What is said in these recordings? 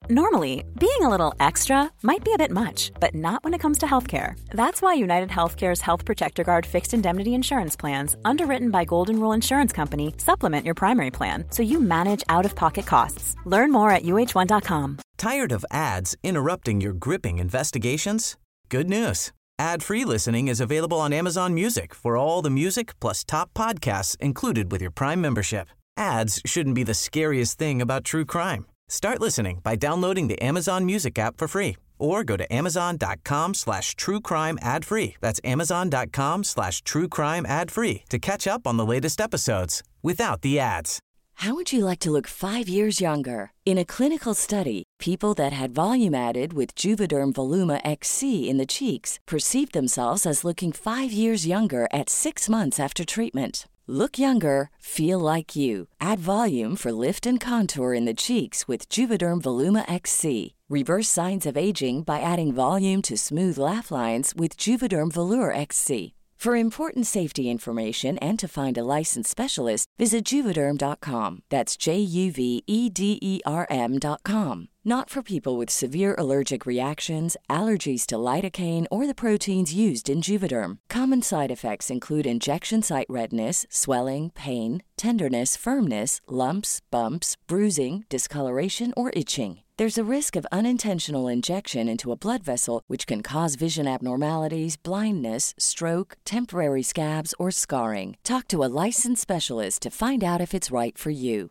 Normally, being a little extra might be a bit much, but not when it comes to healthcare. That's why United Healthcare's Health Protector Guard fixed indemnity insurance plans, underwritten by Golden Rule Insurance Company, supplement your primary plan so you manage out-of-pocket costs. Learn more at uh1.com. Tired of ads interrupting your gripping investigations? Good news. Ad-free listening is available on Amazon Music for all the music plus top podcasts included with your Prime membership. Ads shouldn't be the scariest thing about true crime. Start listening by downloading the Amazon Music app for free or go to amazon.com/truecrime ad-free. That's amazon.com/truecrime ad-free to catch up on the latest episodes without the ads. How would you like to look 5 years younger? In a clinical study, people that had volume added with Juvederm Voluma XC in the cheeks perceived themselves as looking 5 years younger at 6 months after treatment. Look younger, feel like you. Add volume for lift and contour in the cheeks with Juvederm Voluma XC. Reverse signs of aging by adding volume to smooth laugh lines with Juvederm Volure XC. For important safety information and to find a licensed specialist, visit Juvederm.com. That's JUVEDERM.com. Not for people with severe allergic reactions, allergies to lidocaine, or the proteins used in Juvederm. Common side effects include injection site redness, swelling, pain, tenderness, firmness, lumps, bumps, bruising, discoloration, or itching. There's a risk of unintentional injection into a blood vessel, which can cause vision abnormalities, blindness, stroke, temporary scabs, or scarring. Talk to a licensed specialist to find out if it's right for you.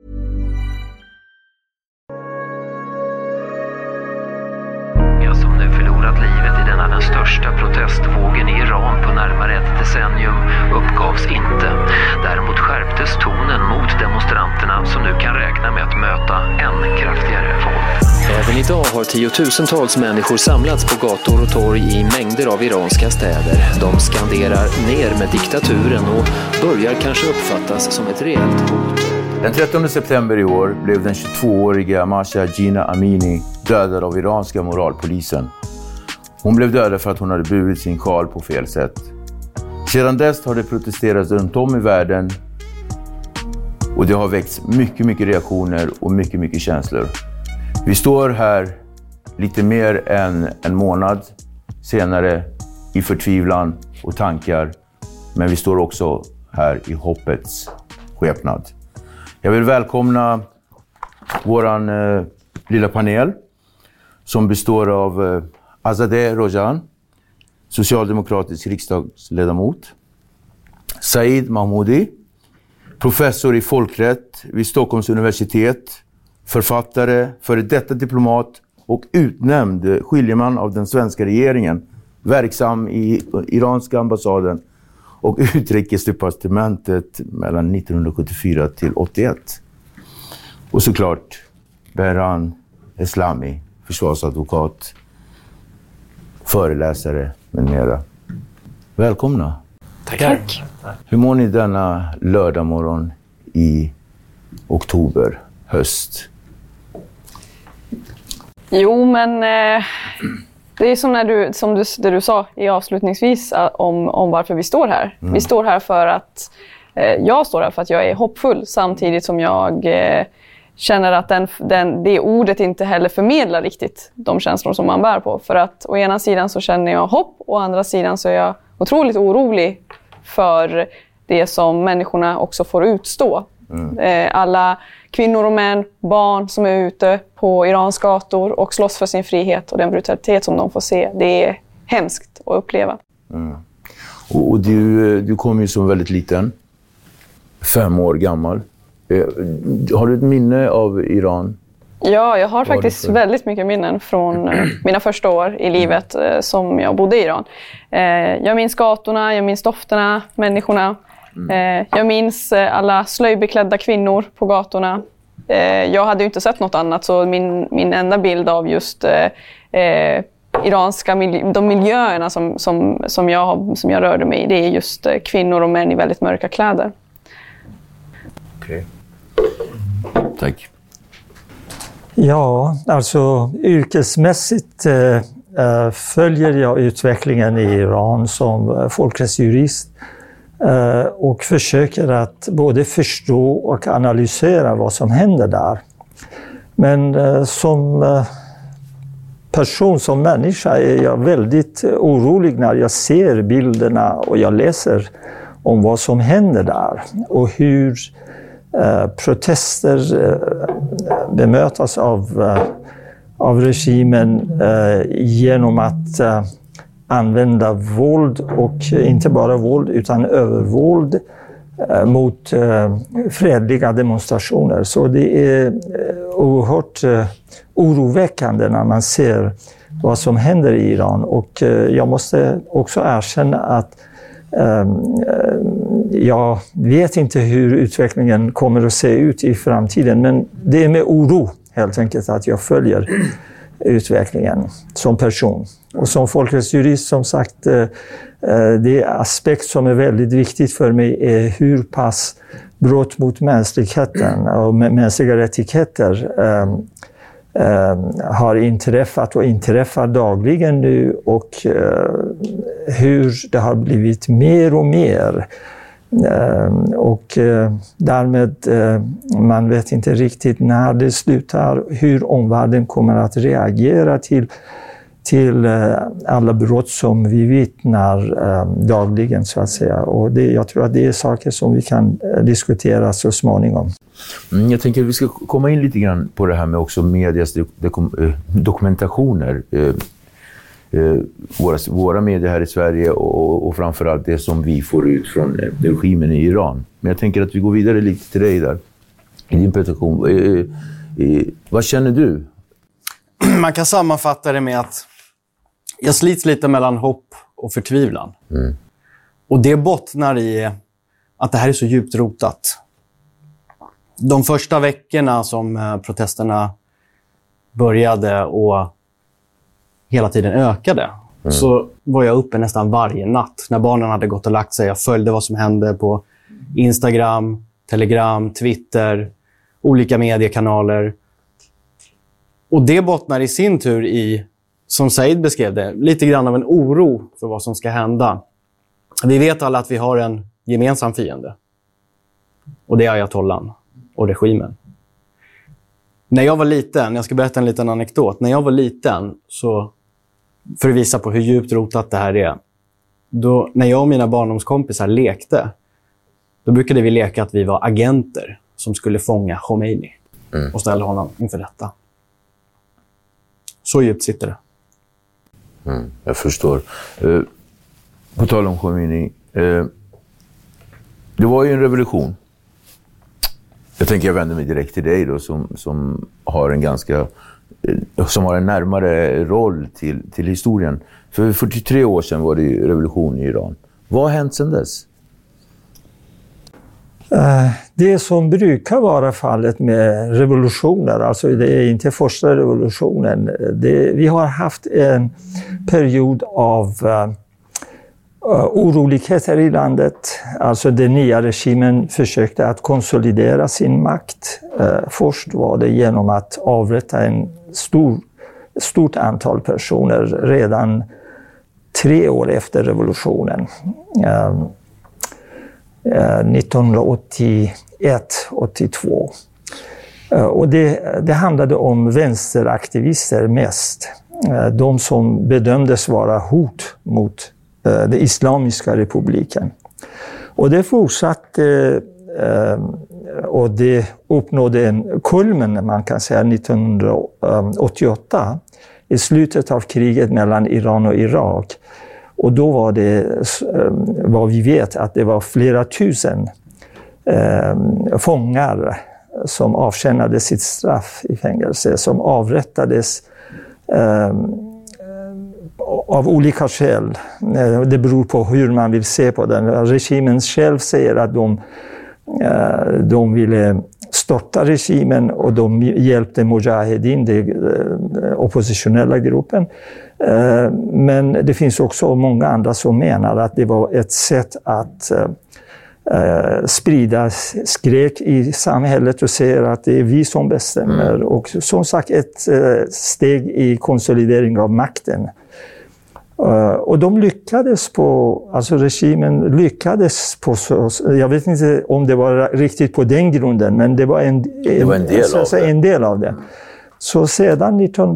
Som nu förlorat livet i denna den största protestvågen i Iran på närmare ett decennium uppgavs inte. Däremot skärptes tonen mot demonstranterna som nu kan räkna med att möta än kraftigare våld. Även idag har tiotusentals människor samlats på gator och torg i mängder av iranska städer. De skanderar ner med diktaturen och börjar kanske uppfattas som ett reellt hot. Den 13 september i år blev den 22-åriga Mahsa Jina Amini dödad av iranska moralpolisen. Hon blev dödad för att hon hade burit sin sjal på fel sätt. Sedan dess har det protesterats runt om i världen och det har väckts mycket reaktioner och mycket känslor. Vi står här lite mer än en månad senare i förtvivlan och tankar, men vi står också här i hoppets skepnad. Jag vill välkomna våran lilla panel som består av Azadeh Rojan, socialdemokratisk riksdagsledamot, Said Mahmoudi, professor i folkrätt vid Stockholms universitet, författare, före detta diplomat och utnämnd skiljeman av den svenska regeringen, verksam i iranska ambassaden och utrikesdepartementet mellan 1974 till 81. Och såklart Behran Eslami, försvarsadvokat, föreläsare med mera. Välkomna. Tack. Hur mår ni denna lördagmorgon i oktober, höst? Jo, men det är som det du sa i avslutningsvis om varför vi står här. Vi står här för att jag står här för att jag är hoppfull, samtidigt som jag känner att det ordet inte heller förmedlar riktigt de känslor som man bär på. För att å ena sidan så känner jag hopp, och å andra sidan så är jag otroligt orolig för det som människorna också får utstå. Alla kvinnor och män, barn som är ute på Irans gator och slåss för sin frihet, och den brutalitet som de får se, det är hemskt att uppleva. Och du kom ju som väldigt liten, 5 år gammal. Har du ett minne av Iran? Ja, jag har faktiskt väldigt mycket minnen från mina första år i livet som jag bodde i Iran. Jag minns gatorna, jag minns dofterna, människorna. Jag minns alla slöjbeklädda kvinnor på gatorna. Jag hade ju inte sett något annat, så min enda bild av just iranska de miljöerna som jag rörde mig i, det är just kvinnor och män i väldigt mörka kläder. Okej. Tack. Ja, alltså yrkesmässigt följer jag utvecklingen i Iran som folkrättsjurist och försöker att både förstå och analysera vad som händer där. Men som person, som människa är jag väldigt orolig när jag ser bilderna och jag läser om vad som händer där och hur protester bemötas av regimen genom att använda våld, och inte bara våld utan övervåld mot fredliga demonstrationer. Så det är oerhört oroväckande när man ser vad som händer i Iran. Och jag måste också erkänna att jag vet inte hur utvecklingen kommer att se ut i framtiden, men det är med oro helt enkelt att jag följer utvecklingen som person. Och som folkrättsjurist, som sagt, det aspekt som är väldigt viktigt för mig är hur pass brott mot mänskligheten och mänskliga rättigheter har inträffat och inträffar dagligen nu, och hur det har blivit mer och mer. Och därmed man vet inte riktigt när det slutar, hur omvärlden kommer att reagera till alla brott som vi vittnar dagligen, så att säga. Och jag tror att det är saker som vi kan diskutera så småningom. Jag tänker att vi ska komma in lite grann på det här med också medias dokumentationer. Våra medier här i Sverige och framförallt det som vi får ut från regimen i Iran. Men jag tänker att vi går vidare lite till dig där i din presentation. Vad känner du? Man kan sammanfatta det med att jag slits lite mellan hopp och förtvivlan. Och det bottnar i att det här är så djupt rotat. De första veckorna som protesterna började och hela tiden ökade, så var jag uppe nästan varje natt. När barnen hade gått och lagt sig, jag följde vad som hände på Instagram, Telegram, Twitter, olika mediekanaler. Och det bottnar i sin tur i, som Said beskrev det, lite grann av en oro för vad som ska hända. Vi vet alla att vi har en gemensam fiende. Och det är ayatollan och regimen. När jag var liten, jag ska berätta en liten anekdot. När jag var liten, så för att visa på hur djupt rotat det här är. När jag och mina barndomskompisar lekte, då brukade vi leka att vi var agenter som skulle fånga Khomeini och ställa honom inför rätta. Så djupt sitter det. Jag förstår. På tal om Khomeini, det var ju en revolution. Jag tänker jag vänder mig direkt till dig då, som har en närmare roll till historien. För 43 år sedan var det ju revolution i Iran. Vad har hänt sedan dess? Det som brukar vara fallet med revolutioner, alltså det är inte första revolutionen. Vi har haft en period av oroligheter i landet. Alltså den nya regimen försökte att konsolidera sin makt. Först var det genom att avrätta en stort antal personer redan 3 år efter revolutionen. 1981-82. Och det handlade om vänsteraktivister mest. De som bedömdes vara hot mot den islamiska republiken. Och det fortsatte och det uppnådde en kulmen, man kan säga, 1988 i slutet av kriget mellan Iran och Irak. Och då var det, vad vi vet, att det var flera tusen fångar som avtjänade sitt straff i fängelse, som avrättades av olika skäl. Det beror på hur man vill se på den. Regimen själv säger att de ville störta regimen och de hjälpte Mujahedin, den oppositionella gruppen. Men det finns också många andra som menar att det var ett sätt att sprida skräck i samhället och säga att det är vi som bestämmer. Och som sagt ett steg i konsolidering av makten. Och de lyckades regimen lyckades på jag vet inte om det var riktigt på den grunden, men det var en del av det. Så sedan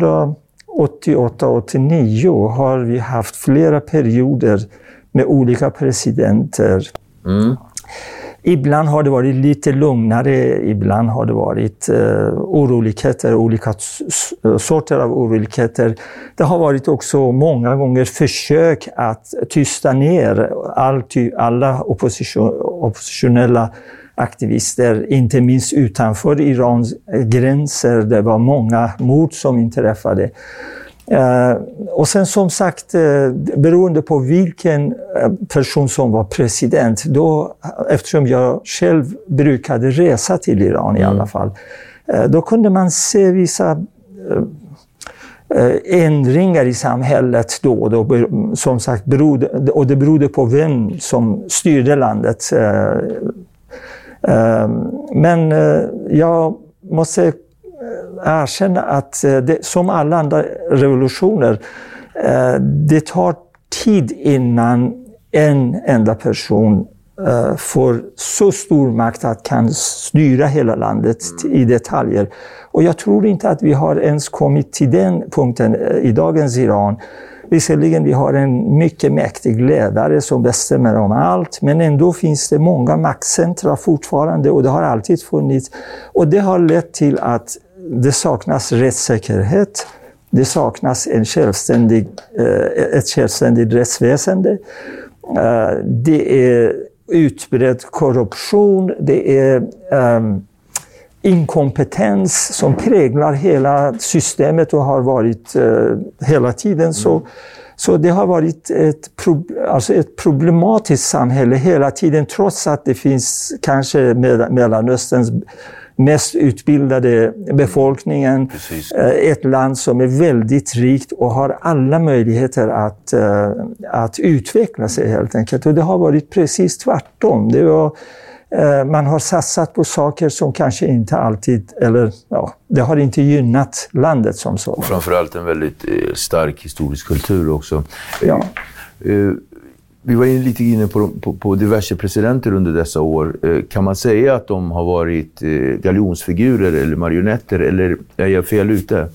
1988-89 har vi haft flera perioder med olika presidenter. Ibland har det varit lite lugnare, ibland har det varit oroligheter, olika sorter av oroligheter. Det har varit också många gånger försök att tysta ner alla oppositionella aktivister, inte minst utanför Irans gränser. Det var många mord som inträffade. Och sen som sagt, beroende på vilken person som var president, då, eftersom jag själv brukade resa till Iran i alla fall, då kunde man se vissa ändringar i samhället då som sagt, och det berodde på vem som styrde landet. Men jag måste erkänna att det, som alla andra revolutioner, det tar tid innan en enda person får så stor makt att kan styra hela landet i detaljer. Och jag tror inte att vi har ens kommit till den punkten i dagens Iran. Visserligen vi har en mycket mäktig ledare som bestämmer om allt, men ändå finns det många maktcentra fortfarande, och det har alltid funnits. Och det har lett till att det saknas rättssäkerhet, det saknas ett självständigt rättsväsende, det är utbredd korruption, det är inkompetens som präglar hela systemet och har varit hela tiden. Så det har varit ett problematiskt samhälle hela tiden, trots att det finns kanske Mellanösterns mest utbildade befolkningen. Precis. Ett land som är väldigt rikt och har alla möjligheter att utveckla sig helt enkelt. Och det har varit precis tvärtom. Man har satsat på saker som kanske inte alltid, det har inte gynnat landet som så. Och framförallt en väldigt stark historisk kultur också. Ja. Vi var lite inne på diverse presidenter under dessa år. Kan man säga att de har varit galjonsfigurer eller marionetter, eller är jag fel ute?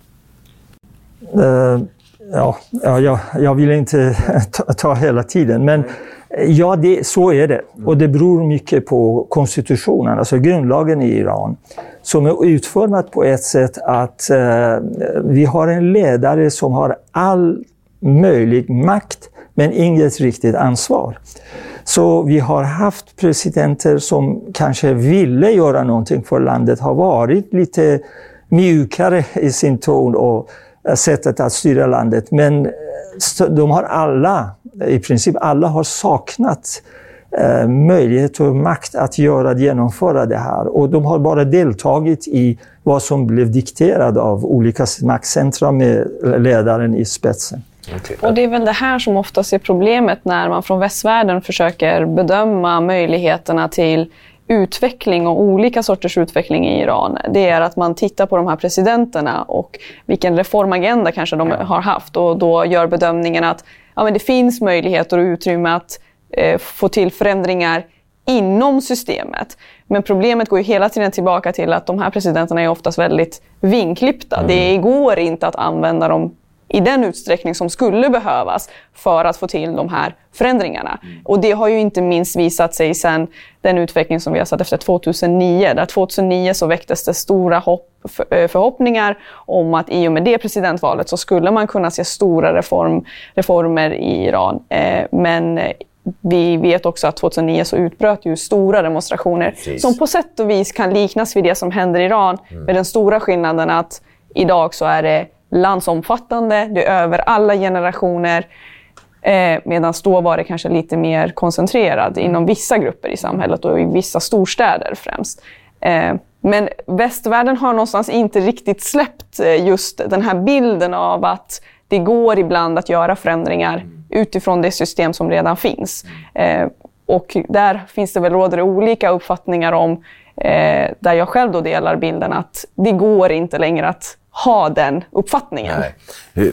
Jag vill inte ta hela tiden, men ja, så är det. Och det beror mycket på konstitutionen, alltså grundlagen i Iran, som är utformat på ett sätt att vi har en ledare som har all möjlig makt, men inget riktigt ansvar. Så vi har haft presidenter som kanske ville göra någonting för landet, har varit lite mjukare i sin ton och sättet att styra landet. Men de har i princip alla har saknat möjlighet och makt att genomföra det här. Och de har bara deltagit i vad som blev dikterat av olika maktcentra med ledaren i spetsen. Och det är väl det här som oftast är problemet när man från västvärlden försöker bedöma möjligheterna till utveckling och olika sorters utveckling i Iran. Det är att man tittar på de här presidenterna och vilken reformagenda kanske de har haft, och då gör bedömningen att men det finns möjligheter och utrymme att få till förändringar inom systemet. Men problemet går ju hela tiden tillbaka till att de här presidenterna är oftast väldigt vinklippta. Det går inte att använda dem i den utsträckning som skulle behövas för att få till de här förändringarna. Och det har ju inte minst visat sig sedan den utveckling som vi har sett efter 2009. Där 2009 så väcktes det stora förhoppningar om att i och med det presidentvalet så skulle man kunna se stora reformer i Iran. Men vi vet också att 2009 så utbröt ju stora demonstrationer. Precis. Som på sätt och vis kan liknas vid det som händer i Iran. Med den stora skillnaden att idag så är det landsomfattande, det är över alla generationer, medan då var det kanske lite mer koncentrerad inom vissa grupper i samhället och i vissa storstäder främst. Men västvärlden har någonstans inte riktigt släppt just den här bilden av att det går ibland att göra förändringar utifrån det system som redan finns. Och där finns det väl råder olika uppfattningar om, där jag själv då delar bilden att det går inte längre att ha den uppfattningen. Nej.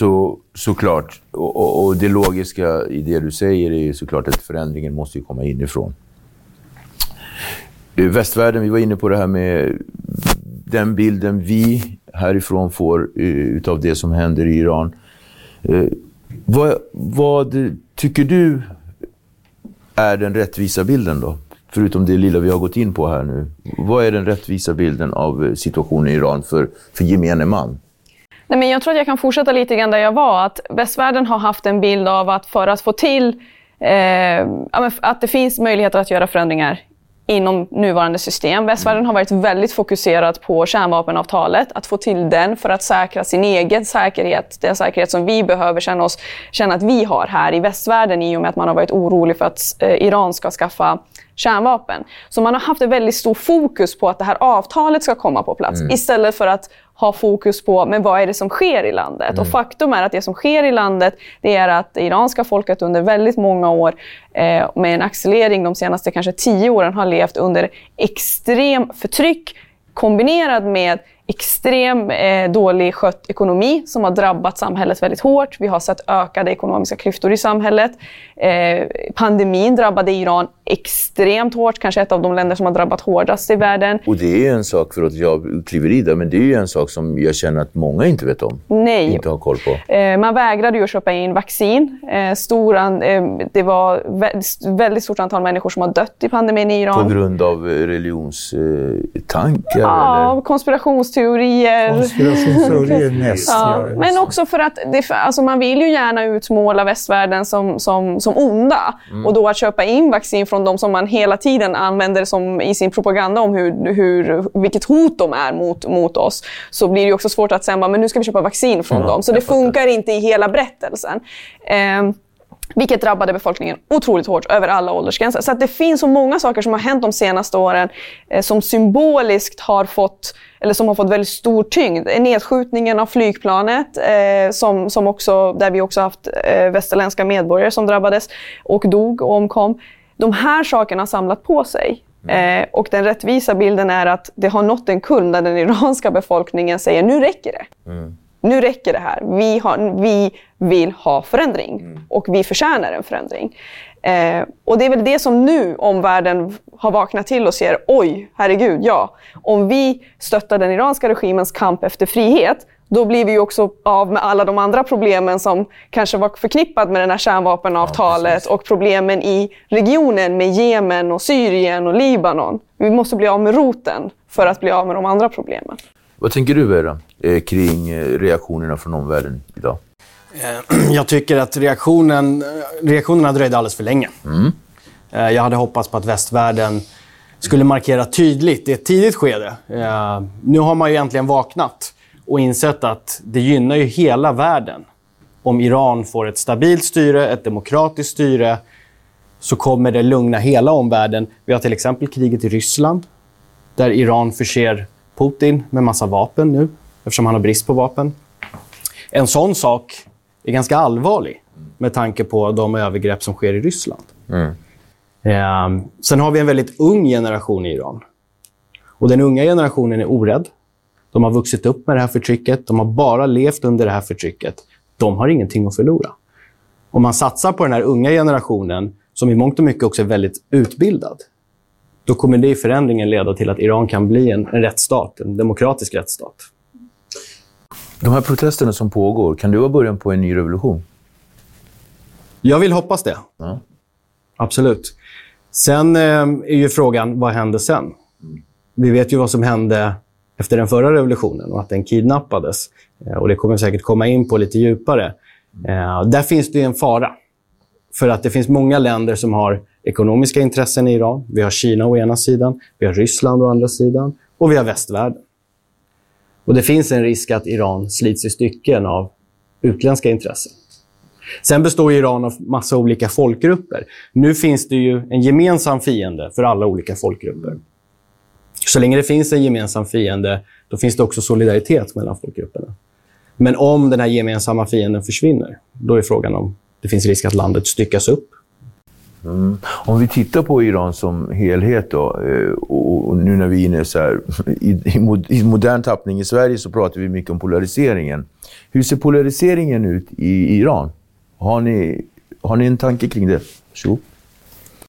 Såklart. Och det logiska i det du säger är ju såklart att förändringen måste ju komma inifrån. Västvärlden, vi var inne på det här med den bilden vi härifrån får utav det som händer i Iran. Vad tycker du är den rättvisa bilden då? Förutom det lilla vi har gått in på här nu. Vad är den rättvisa bilden av situationen i Iran för gemene man? Nej, men jag tror att jag kan fortsätta lite grann där jag var. Att västvärlden har haft en bild av att för att få till att det finns möjligheter att göra förändringar inom nuvarande system. Västvärlden har varit väldigt fokuserad på kärnvapenavtalet, att få till den för att säkra sin egen säkerhet, den säkerhet som vi behöver känna att vi har här i västvärlden, i och med att man har varit orolig för att Iran ska skaffa kärnvapen. Så man har haft ett väldigt stort fokus på att det här avtalet ska komma på plats, istället för att ha fokus på men vad är det som sker i landet. Och faktum är att det som sker i landet, det är att det iranska folket under väldigt många år med en accelerering de senaste kanske 10 åren har levt under extrem förtryck kombinerad med extrem dålig skött ekonomi som har drabbat samhället väldigt hårt. Vi har sett ökade ekonomiska klyftor i samhället. Pandemin drabbade Iran extremt hårt, kanske ett av de länder som har drabbat hårdast i världen. Och det är en sak, för att jag kliver i det, men det är ju en sak som jag känner att många inte vet om. Nej. Inte har koll på. Man vägrade ju att köpa in vaccin. Det var väldigt stort antal människor som har dött i pandemin i Iran. På grund av religionstankar? Ja, eller? Konspirationsteorier mest. Ja, men också för att man vill ju gärna utmåla västvärlden som onda. Och då att köpa in vaccin från de som man hela tiden använder som i sin propaganda om vilket hot de är mot oss, så blir det ju också svårt att säga men nu ska vi köpa vaccin från dem. Så det funkar inte i hela berättelsen. Vilket drabbade befolkningen otroligt hårt över alla åldersgränser. Så att det finns så många saker som har hänt de senaste åren som symboliskt har fått väldigt stor tyngd. Nedskjutningen av flygplanet som också, där vi också haft västerländska medborgare som drabbades och dog och omkom. De här sakerna har samlat på sig. Och den rättvisa bilden är att det har nått en kull där den iranska befolkningen säger nu räcker det. Nu räcker det här. Vi vill ha förändring och vi förtjänar en förändring. Och det är väl det som nu omvärlden har vaknat till och ser, oj, herregud, ja. Om vi stöttar den iranska regimens kamp efter frihet, då blir vi ju också av med alla de andra problemen som kanske var förknippat med det här kärnvapenavtalet och problemen i regionen med Jemen och Syrien och Libanon. Vi måste bli av med roten för att bli av med de andra problemen. Vad tänker du, Vera, kring reaktionerna från omvärlden idag? Jag tycker att reaktionerna dröjde alldeles för länge. Jag hade hoppats på att västvärlden skulle markera tydligt i ett tidigt skede. Nu har man ju äntligen vaknat och insett att det gynnar ju hela världen. Om Iran får ett stabilt styre, ett demokratiskt styre, så kommer det lugna hela omvärlden. Vi har till exempel kriget i Ryssland, där Iran förser Putin med massa vapen nu, eftersom han har brist på vapen. En sån sak är ganska allvarlig med tanke på de övergrepp som sker i Ryssland. Sen har vi en väldigt ung generation i Iran. Och den unga generationen är orädd. De har vuxit upp med det här förtrycket. De har bara levt under det här förtrycket. De har ingenting att förlora. Om man satsar på den här unga generationen, som i mångt och mycket också är väldigt utbildad, då kommer det i förändringen leda till att Iran kan bli en rättsstat, en demokratisk rättsstat. De här protesterna som pågår, kan det vara början på en ny revolution? Jag vill hoppas det. Ja. Absolut. Sen är ju frågan, vad händer sen? Vi vet ju vad som hände efter den förra revolutionen och att den kidnappades. Och det kommer vi säkert komma in på lite djupare. Där finns det ju en fara. För att det finns många länder som har ekonomiska intressen i Iran. Vi har Kina å ena sidan, vi har Ryssland å andra sidan och vi har västvärlden. Och det finns en risk att Iran slits i stycken av utländska intressen. Sen består Iran av massa olika folkgrupper. Nu finns det ju en gemensam fiende för alla olika folkgrupper. Så länge det finns en gemensam fiende, då finns det också solidaritet mellan folkgrupperna. Men om den här gemensamma fienden försvinner, då är frågan om det finns risk att landet styckas upp. Om vi tittar på Iran som helhet då, och nu när vi är inne så här, i modern tappning i Sverige, så pratar vi mycket om polariseringen. Hur ser polariseringen ut i Iran? Har ni en tanke kring det? Så.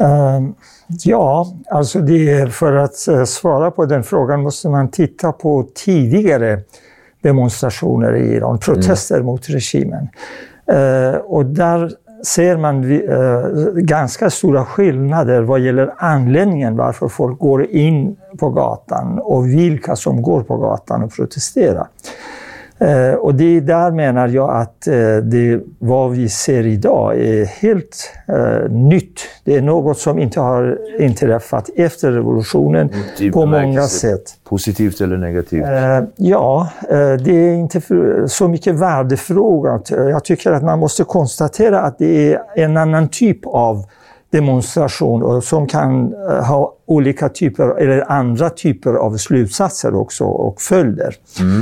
Ja, alltså för att svara på den frågan måste man titta på tidigare demonstrationer i Iran, protester mot regimen. Och där ser man ganska stora skillnader vad gäller anledningen varför folk går in på gatan och vilka som går på gatan och protesterar. Och det är där menar jag att vad vi ser idag är helt nytt. Det är något som inte har inträffat efter revolutionen på många sätt. Positivt eller negativt? Det är inte så mycket värdefråga. Jag tycker att man måste konstatera att det är en annan typ av demonstration och som kan ha olika typer eller andra typer av slutsatser också och följder.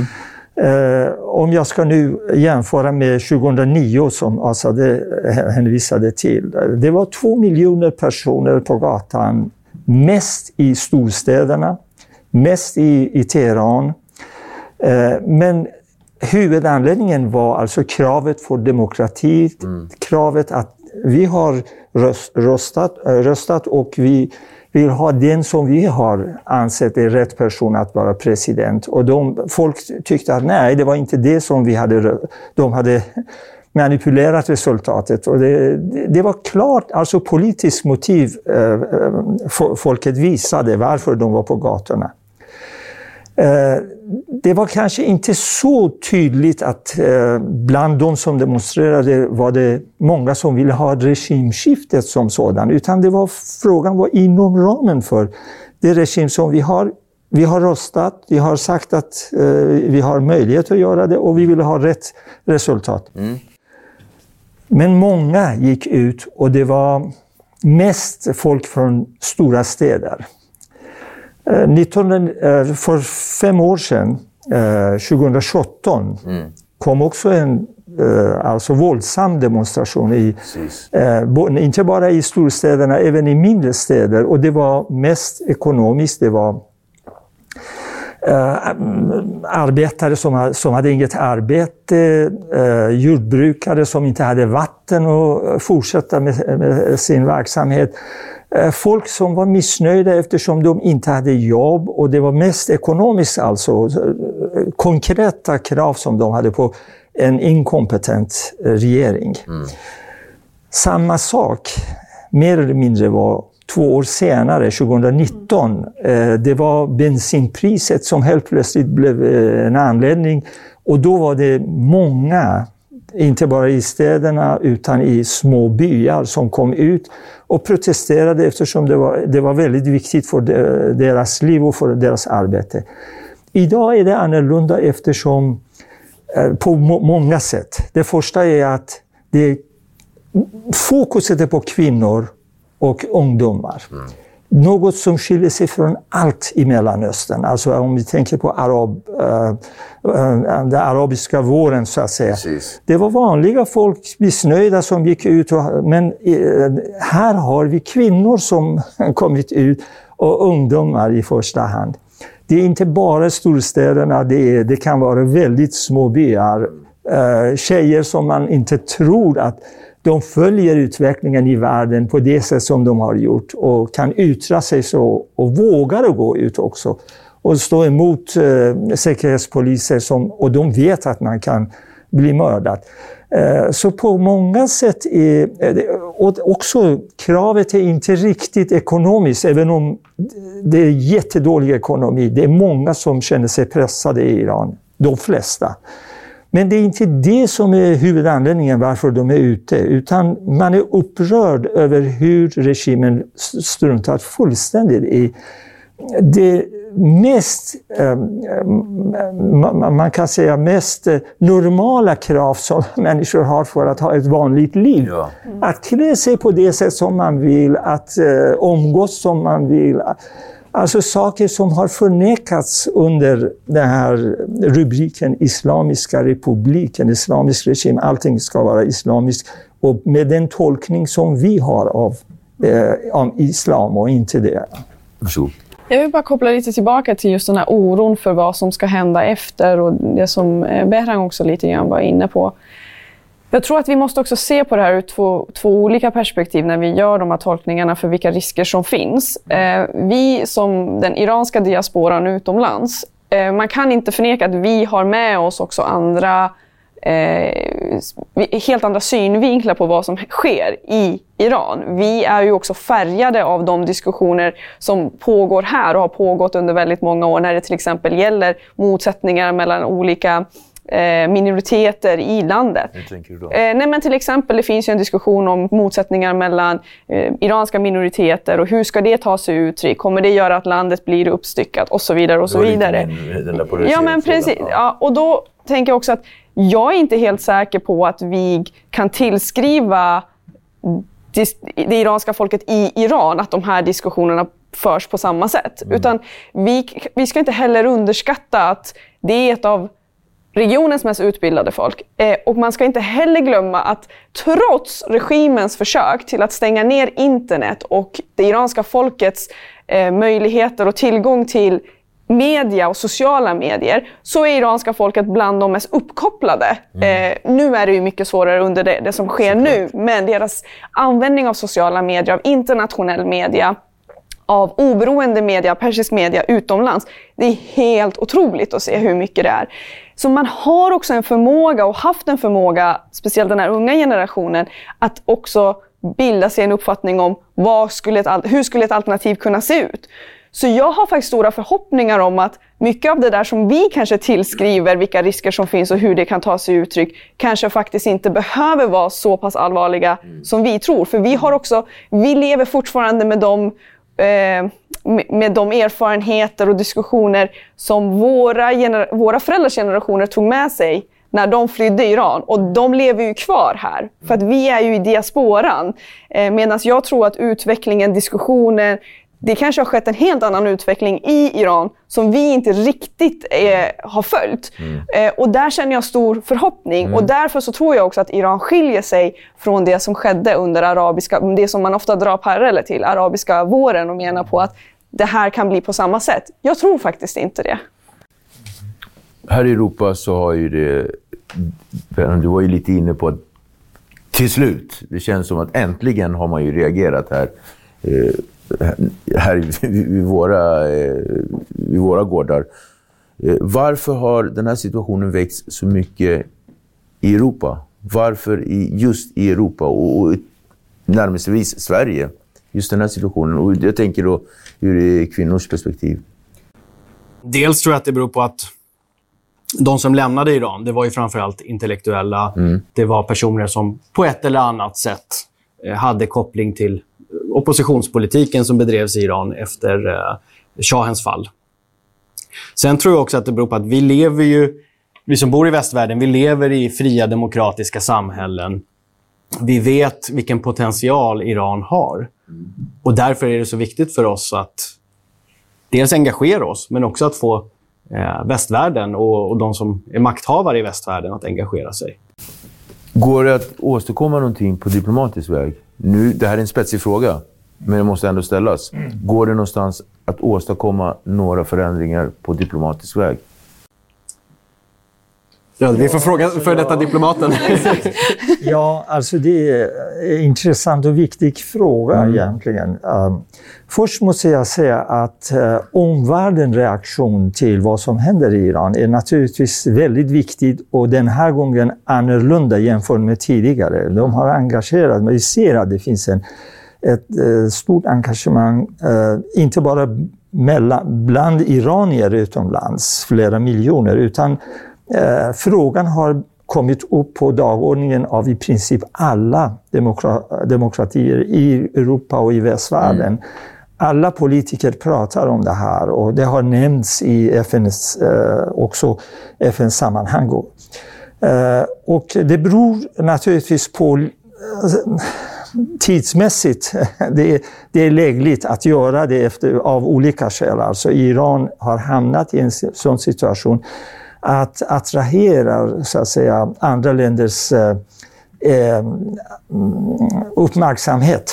Om jag ska nu jämföra med 2009 som Azad hänvisade till. Det var 2 miljoner personer på gatan, mest i storstäderna, mest i Teheran. Men huvudanledningen var alltså kravet för demokrati, kravet att vi har röstat och vi vill ha den som vi har ansett är rätt person att vara president. Och folk tyckte att nej, det var inte det som de hade manipulerat resultatet. Och det var klart, alltså politiskt motiv folket visade varför de var på gatorna. Det var kanske inte så tydligt att bland de som demonstrerade var det många som ville ha regimskiftet som sådan, utan frågan var inom ramen för det regim som vi har. Vi har röstat, vi har sagt att vi har möjlighet att göra det och vi vill ha rätt resultat. Men många gick ut och det var mest folk från stora städer. För 5 år sedan, 2017, kom också en våldsam demonstration inte bara i storstäderna, även i mindre städer. Och det var mest ekonomiskt, det var arbetare som hade inget arbete, jordbrukare som inte hade vatten och fortsätta med sin verksamhet. Folk som var missnöjda eftersom de inte hade jobb och det var mest ekonomiskt, alltså konkreta krav som de hade på en inkompetent regering. Samma sak, mer eller mindre, var 2 år senare, 2019. Det var bensinpriset som helt plötsligt blev en anledning och då var det många, inte bara i städerna utan i små byar, som kom ut och protesterade eftersom det var väldigt viktigt för deras liv och för deras arbete. Idag är det annorlunda eftersom på många sätt. Det första är att fokuset är på kvinnor och ungdomar. Något som skiljer sig från allt i Mellanöstern. Alltså om vi tänker på den arabiska våren så att säga. Precis. Det var vanliga folk, missnöjda, som gick ut. Men här har vi kvinnor som kommit ut och ungdomar i första hand. Det är inte bara storstäderna, det kan vara väldigt små byar. Tjejer som man inte tror att de följer utvecklingen i världen på det sätt som de har gjort och kan yttra sig så och vågar gå ut också och stå emot säkerhetspoliser och de vet att man kan bli mördad. Så på många sätt och också kravet är inte riktigt ekonomiskt, även om det är jättedålig ekonomi. Det är många som känner sig pressade i Iran, de flesta. Men det är inte det som är huvudanledningen varför de är ute, utan man är upprörd över hur regimen struntat fullständigt i det mest, man kan säga mest normala krav som människor har för att ha ett vanligt liv. Ja. Att klä sig på det sätt som man vill, att umgås som man vill. Alltså saker som har förnekats under den här rubriken Islamiska republiken, islamisk regim. Allting ska vara islamiskt och med den tolkning som vi har om islam och inte det. Varsågod. Jag vill bara koppla lite tillbaka till just den här oron för vad som ska hända efter och det som Behram också lite grann var inne på. Jag tror att vi måste också se på det här ur två olika perspektiv när vi gör de här tolkningarna för vilka risker som finns. Vi som den iranska diasporan utomlands, man kan inte förneka att vi har med oss också helt andra synvinklar på vad som sker i Iran. Vi är ju också färgade av de diskussioner som pågår här och har pågått under väldigt många år när det till exempel gäller motsättningar mellan olika minoriteter i landet. Hur tänker du då? Nej, men till exempel det finns ju en diskussion om motsättningar mellan iranska minoriteter och hur ska det ta sig uttryck? Kommer det göra att landet blir uppstyckat och så vidare och så vidare? Ja, men precis. Ja, och då tänker jag också att jag är inte helt säker på att vi kan tillskriva det iranska folket i Iran att de här diskussionerna förs på samma sätt. Utan vi ska inte heller underskatta att det är ett av regionens mest utbildade folk. Och man ska inte heller glömma att trots regimens försök till att stänga ner internet och det iranska folkets möjligheter och tillgång till media och sociala medier, så är iranska folket bland de mest uppkopplade. Nu är det ju mycket svårare under det som sker nu, men deras användning av sociala medier, av internationell media, av oberoende media, persisk media utomlands, det är helt otroligt att se hur mycket det är. Så man har också en förmåga och haft en förmåga, speciellt den här unga generationen, att också bilda sig en uppfattning om hur skulle ett alternativ kunna se ut. Så jag har faktiskt stora förhoppningar om att mycket av det där som vi kanske tillskriver, vilka risker som finns och hur det kan ta sig uttryck, kanske faktiskt inte behöver vara så pass allvarliga som vi tror. För vi lever fortfarande med de erfarenheter och diskussioner som våra föräldrars generationer tog med sig när de flydde Iran. Och de lever ju kvar här. För att vi är ju i diasporan. Medan jag tror att utvecklingen, diskussionen, det kanske har skett en helt annan utveckling i Iran som vi inte riktigt har följt. Och där känner jag stor förhoppning. Och därför så tror jag också att Iran skiljer sig från det som skedde under det som man ofta drar paralleller till, arabiska våren, och menar på att det här kan bli på samma sätt. Jag tror faktiskt inte det. Här i Europa så har ju det, du var ju lite inne på att till slut, det känns som att äntligen har man ju reagerat här vid våra gårdar. Varför har den här situationen växt så mycket i Europa? Varför just i Europa och närmast Sverige? Just den här situationen. Och jag tänker då ur kvinnors perspektiv. Dels tror jag att det beror på att de som lämnade Iran, det var ju framförallt intellektuella. Det var personer som på ett eller annat sätt hade koppling till oppositionspolitiken som bedrevs i Iran efter shahens fall. Sen tror jag också att det beror på att vi som bor i västvärlden, vi lever i fria demokratiska samhällen. Vi vet vilken potential Iran har. Och därför är det så viktigt för oss att dels engagera oss, men också att få västvärlden och de som är makthavare i västvärlden att engagera sig. Går det att åstadkomma någonting på diplomatisk väg? Nu, det här är en spetsig fråga, men det måste ändå ställas. Går det någonstans att åstadkomma några förändringar på diplomatisk väg? Ja, vi får fråga för detta diplomaten. Ja, alltså det är en intressant och viktig fråga egentligen. Först måste jag säga att omvärldens reaktion till vad som händer i Iran är naturligtvis väldigt viktig, och den här gången annorlunda jämfört med tidigare. De har engagerat, men vi ser att det finns ett stort engagemang, inte bara bland iranier utomlands, flera miljoner, utan frågan har kommit upp på dagordningen av i princip alla demokratier i Europa och i västvärlden. Alla politiker pratar om det här, och det har nämnts i FNs sammanhang. Och det beror naturligtvis på tidsmässigt. Det är lägligt att göra det av olika skäl. Alltså Iran har hamnat i en sån situation att attrahera, så att säga, andra länders uppmärksamhet.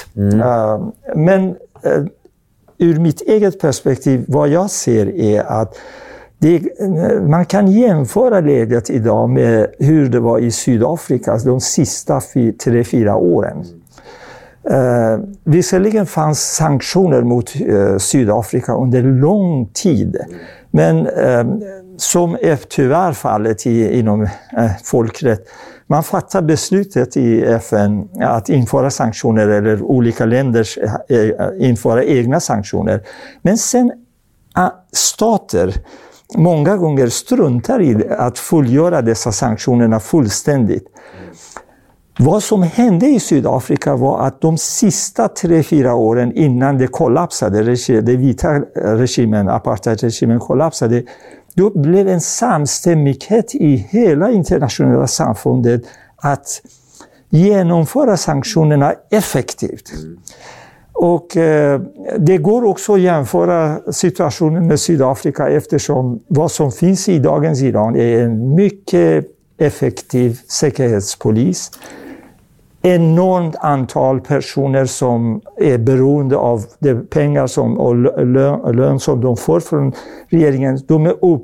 Men ur mitt eget perspektiv, vad jag ser är att Man kan jämföra läget idag med hur det var i Sydafrika de sista 3-4 åren. Visserligen fanns sanktioner mot Sydafrika under lång tid. Men som är tyvärr fallet inom folkrätt, man fattar beslutet i FN att införa sanktioner eller olika länder införa egna sanktioner. Men sen stater många gånger struntar i att fullgöra dessa sanktionerna fullständigt. Vad som hände i Sydafrika var att de sista 3-4 åren innan det kollapsade, den vita regimen, apartheidregimen kollapsade, då blev en samstämmighet i hela internationella samfundet att genomföra sanktionerna effektivt. Och det går också att jämföra situationen med Sydafrika eftersom vad som finns i dagens Iran är en mycket effektiv säkerhetspolis. Enormt antal personer som är beroende av de pengar och lön som de får från regeringen. De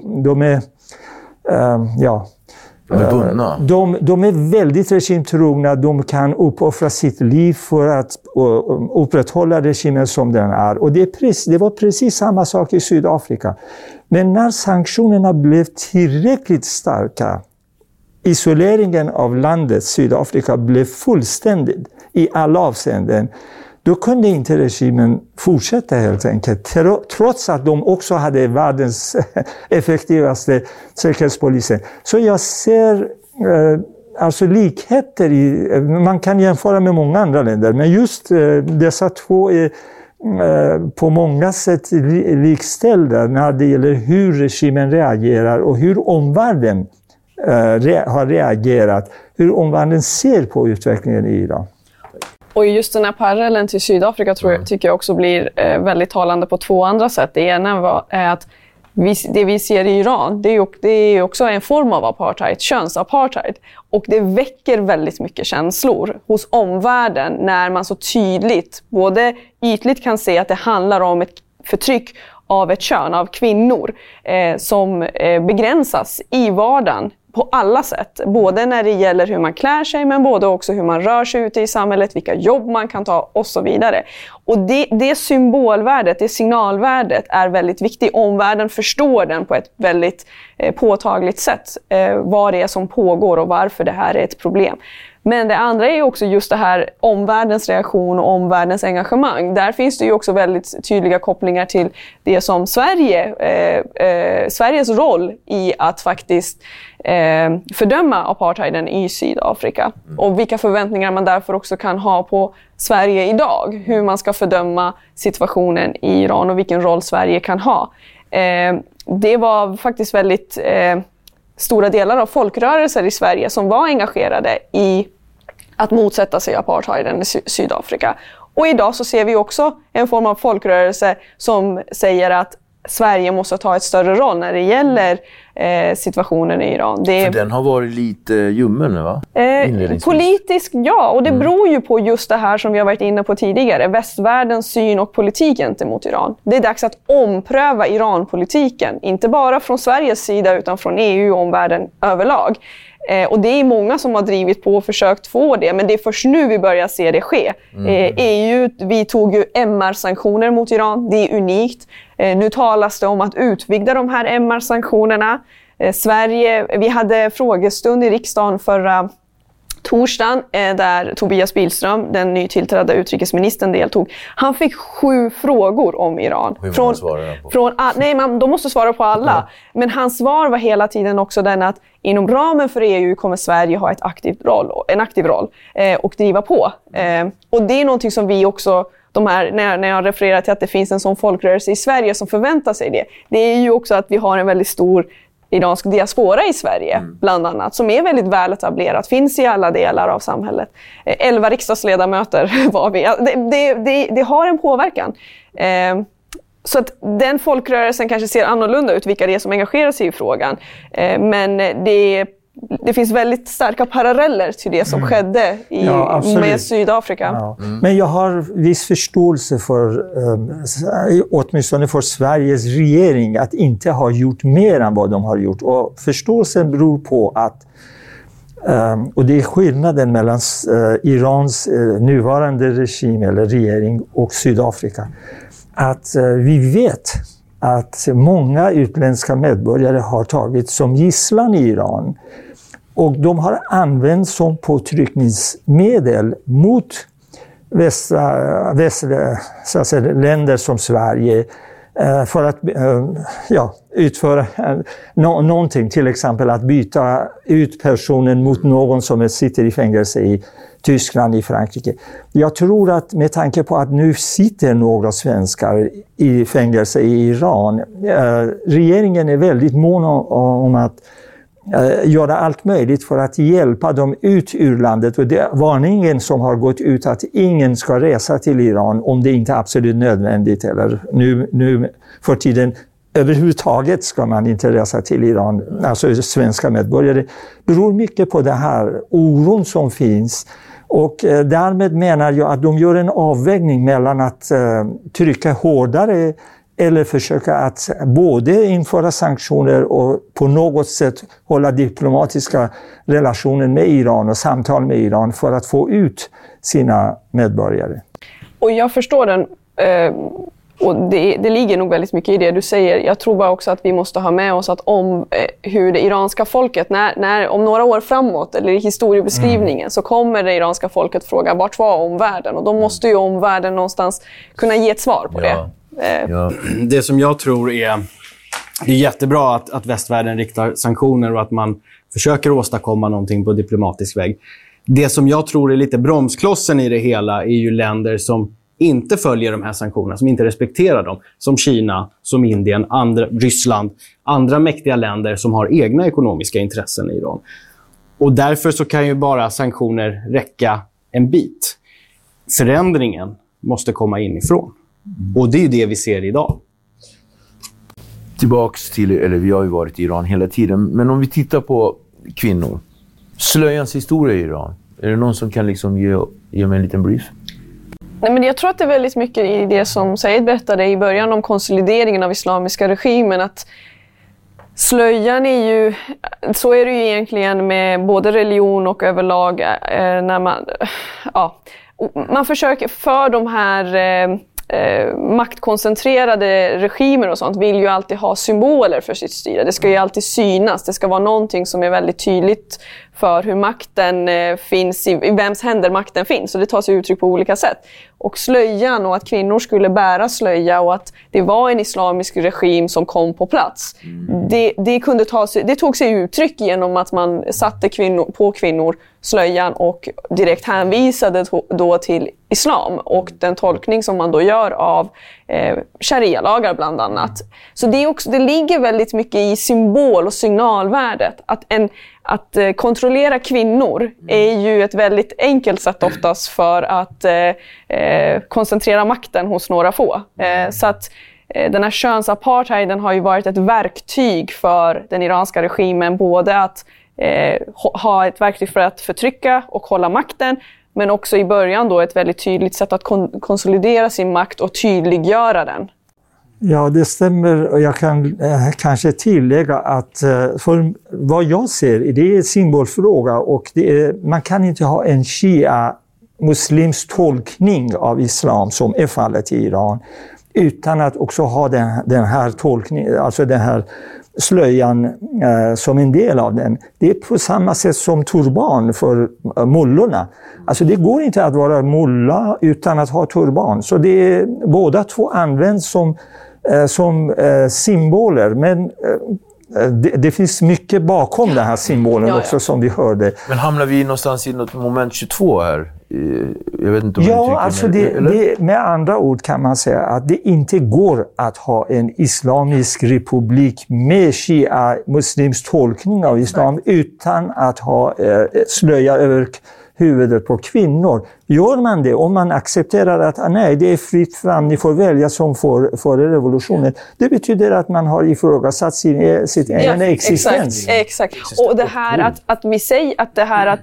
är väldigt regimtrogna. De kan uppoffra sitt liv för att upprätthålla regimen som den är. Och det var precis samma sak i Sydafrika. Men när sanktionerna blev tillräckligt starka, isoleringen av landet Sydafrika blev fullständig i alla avseenden. Då kunde inte regimen fortsätta helt enkelt. Trots att de också hade världens effektivaste säkerhetspolisen. Så jag ser alltså likheter man kan jämföra med många andra länder. Men just dessa två är på många sätt likställda när det gäller hur regimen reagerar och hur omvärlden har reagerat, hur omvärlden ser på utvecklingen i Iran. Och just den här parallellen till Sydafrika tycker jag också blir väldigt talande på två andra sätt. Det ena är att det vi ser i Iran, det är också en form av apartheid, könsapartheid. Och det väcker väldigt mycket känslor hos omvärlden när man så tydligt, både ytligt kan se att det handlar om ett förtryck av ett kön, av kvinnor som begränsas i vardagen på alla sätt. Både när det gäller hur man klär sig men både också hur man rör sig ute i samhället, vilka jobb man kan ta och så vidare. Och det symbolvärdet, det signalvärdet är väldigt viktigt. Omvärlden förstår den på ett väldigt påtagligt sätt. Vad det är som pågår och varför det här är ett problem. Men det andra är också just det här omvärldens reaktion och omvärldens engagemang. Där finns det ju också väldigt tydliga kopplingar till det som Sveriges roll i att faktiskt fördöma apartheiden i Sydafrika. Och vilka förväntningar man därför också kan ha på Sverige idag. Hur man ska fördöma situationen i Iran och vilken roll Sverige kan ha. Det var faktiskt väldigt stora delar av folkrörelser i Sverige som var engagerade i att motsätta sig apartheiden i Sydafrika. Och idag så ser vi också en form av folkrörelse som säger att Sverige måste ta ett större roll när det gäller situationen i Iran. För den har varit lite ljummen nu, va? Politiskt, ja. Och det beror ju på just det här som vi har varit inne på tidigare. Västvärldens syn och politik gentemot Iran. Det är dags att ompröva Iran-politiken. Inte bara från Sveriges sida utan från EU och omvärlden överlag. Och det är många som har drivit på och försökt få det. Men det är först nu vi börjar se det ske. EU, vi tog ju MR-sanktioner mot Iran. Det är unikt. Nu talas det om att utvidga de här MR-sanktionerna. Sverige, vi hade frågestund i riksdagen förra torsdagen där Tobias Billström, den nytillträdda utrikesministern, deltog. Han fick 7 frågor om Iran. Hur många svarade han på? De måste svara på alla. Ja. Men hans svar var hela tiden också den att inom ramen för EU kommer Sverige ha en aktiv roll och driva på. Och det är någonting som vi också, när jag refererar till att det finns en sån folkrörelse i Sverige som förväntar sig det. Det är ju också att vi har en väldigt stor iransk diaspora i Sverige, bland annat, som är väldigt väl etablerat, finns i alla delar av samhället. 11 riksdagsledamöter var vi. Det har en påverkan. Så att den folkrörelsen kanske ser annorlunda ut, vilka det är som engagerar sig i frågan. Men det det finns väldigt starka paralleller till det som skedde med Sydafrika. Ja. Men jag har viss förståelse för, åtminstone för Sveriges regering, att inte ha gjort mer än vad de har gjort. Och förståelsen beror på att, och det är skillnaden mellan Irans nuvarande regim eller regering och Sydafrika, att vi vet att många utländska medborgare har tagits som gisslan i Iran. Och de har använts som påtryckningsmedel mot länder som Sverige för att utföra någonting. Till exempel att byta ut personen mot någon som sitter i fängelse i Tyskland, i Frankrike. Jag tror att med tanke på att nu sitter några svenskar i fängelse i Iran, regeringen är väldigt mån om att göra allt möjligt för att hjälpa dem ut ur landet. Och det är varningen som har gått ut att ingen ska resa till Iran om det inte är absolut nödvändigt. Eller nu för tiden överhuvudtaget ska man inte resa till Iran, alltså svenska medborgare. Det beror mycket på den här oron som finns. Och därmed menar jag att de gör en avvägning mellan att trycka hårdare eller försöka att både införa sanktioner och på något sätt hålla diplomatiska relationer med Iran och samtal med Iran för att få ut sina medborgare. Och jag förstår den, och det ligger nog väldigt mycket i det du säger. Jag tror bara också att vi måste ha med oss att hur det iranska folket, när om några år framåt eller i historiebeskrivningen så kommer det iranska folket fråga vart var omvärlden, och då måste ju omvärlden någonstans kunna ge ett svar på det. Ja. Det som jag tror det är jättebra att västvärlden riktar sanktioner och att man försöker åstadkomma någonting på diplomatisk väg. Det som jag tror är lite bromsklossen i det hela är ju länder som inte följer de här sanktionerna, som inte respekterar dem. Som Kina, som Indien, Ryssland, andra mäktiga länder som har egna ekonomiska intressen i Iran. Och därför så kan ju bara sanktioner räcka en bit. Förändringen måste komma inifrån. Och det är ju det vi ser idag. Tillbaks till, eller vi har ju varit i Iran hela tiden, men om vi tittar på kvinnor. Slöjans historia i Iran. Är det någon som kan liksom ge mig en liten brief? Nej, men jag tror att det är väldigt mycket i det som Said berättade i början om konsolideringen av islamiska regimen, att slöjan är ju, så är det ju egentligen med både religion och överlag, när man försöker för de här maktkoncentrerade regimer och sånt vill ju alltid ha symboler för sitt styre. Det ska ju alltid synas. Det ska vara någonting som är väldigt tydligt för hur makten finns, i vems händer makten finns. Och det tar sig uttryck på olika sätt. Och slöjan, och att kvinnor skulle bära slöja, och att det var en islamisk regim som kom på plats. Det tog sig uttryck genom att man satte kvinnor slöjan och direkt hänvisade då till islam och den tolkning som man då gör av sharia-lagar bland annat. Så det ligger väldigt mycket i symbol- och signalvärdet. Att kontrollera kvinnor är ju ett väldigt enkelt sätt oftast för att koncentrera makten hos några få. Så att den här könsapartheiden har ju varit ett verktyg för den iranska regimen, både att ha ett verktyg för att förtrycka och hålla makten, men också i början då ett väldigt tydligt sätt att konsolidera sin makt och tydliggöra den. Ja, det stämmer, och jag kan kanske tillägga att för vad jag ser, det är en symbolfråga, och man kan inte ha en shia-muslims tolkning av islam som är fallet i Iran utan att också ha den här tolkningen, alltså den här slöjan som en del av den. Det är på samma sätt som turban för mullorna. Alltså det går inte att vara mulla utan att ha turban. Så det är, båda två används som symboler, men det finns mycket bakom den här symbolen också, som vi hörde. Men hamnar vi någonstans i något moment 22 här? Jag vet inte om alltså med andra ord kan man säga att det inte går att ha en islamisk republik med shia-muslims tolkning av islam utan att ha slöja över huvudet på kvinnor. Gör man det, om man accepterar att nej, det är fritt fram, ni får välja som före revolutionen. Det betyder att man har ifrågasatt sitt egen existens. Exakt. Och det här att vi säger att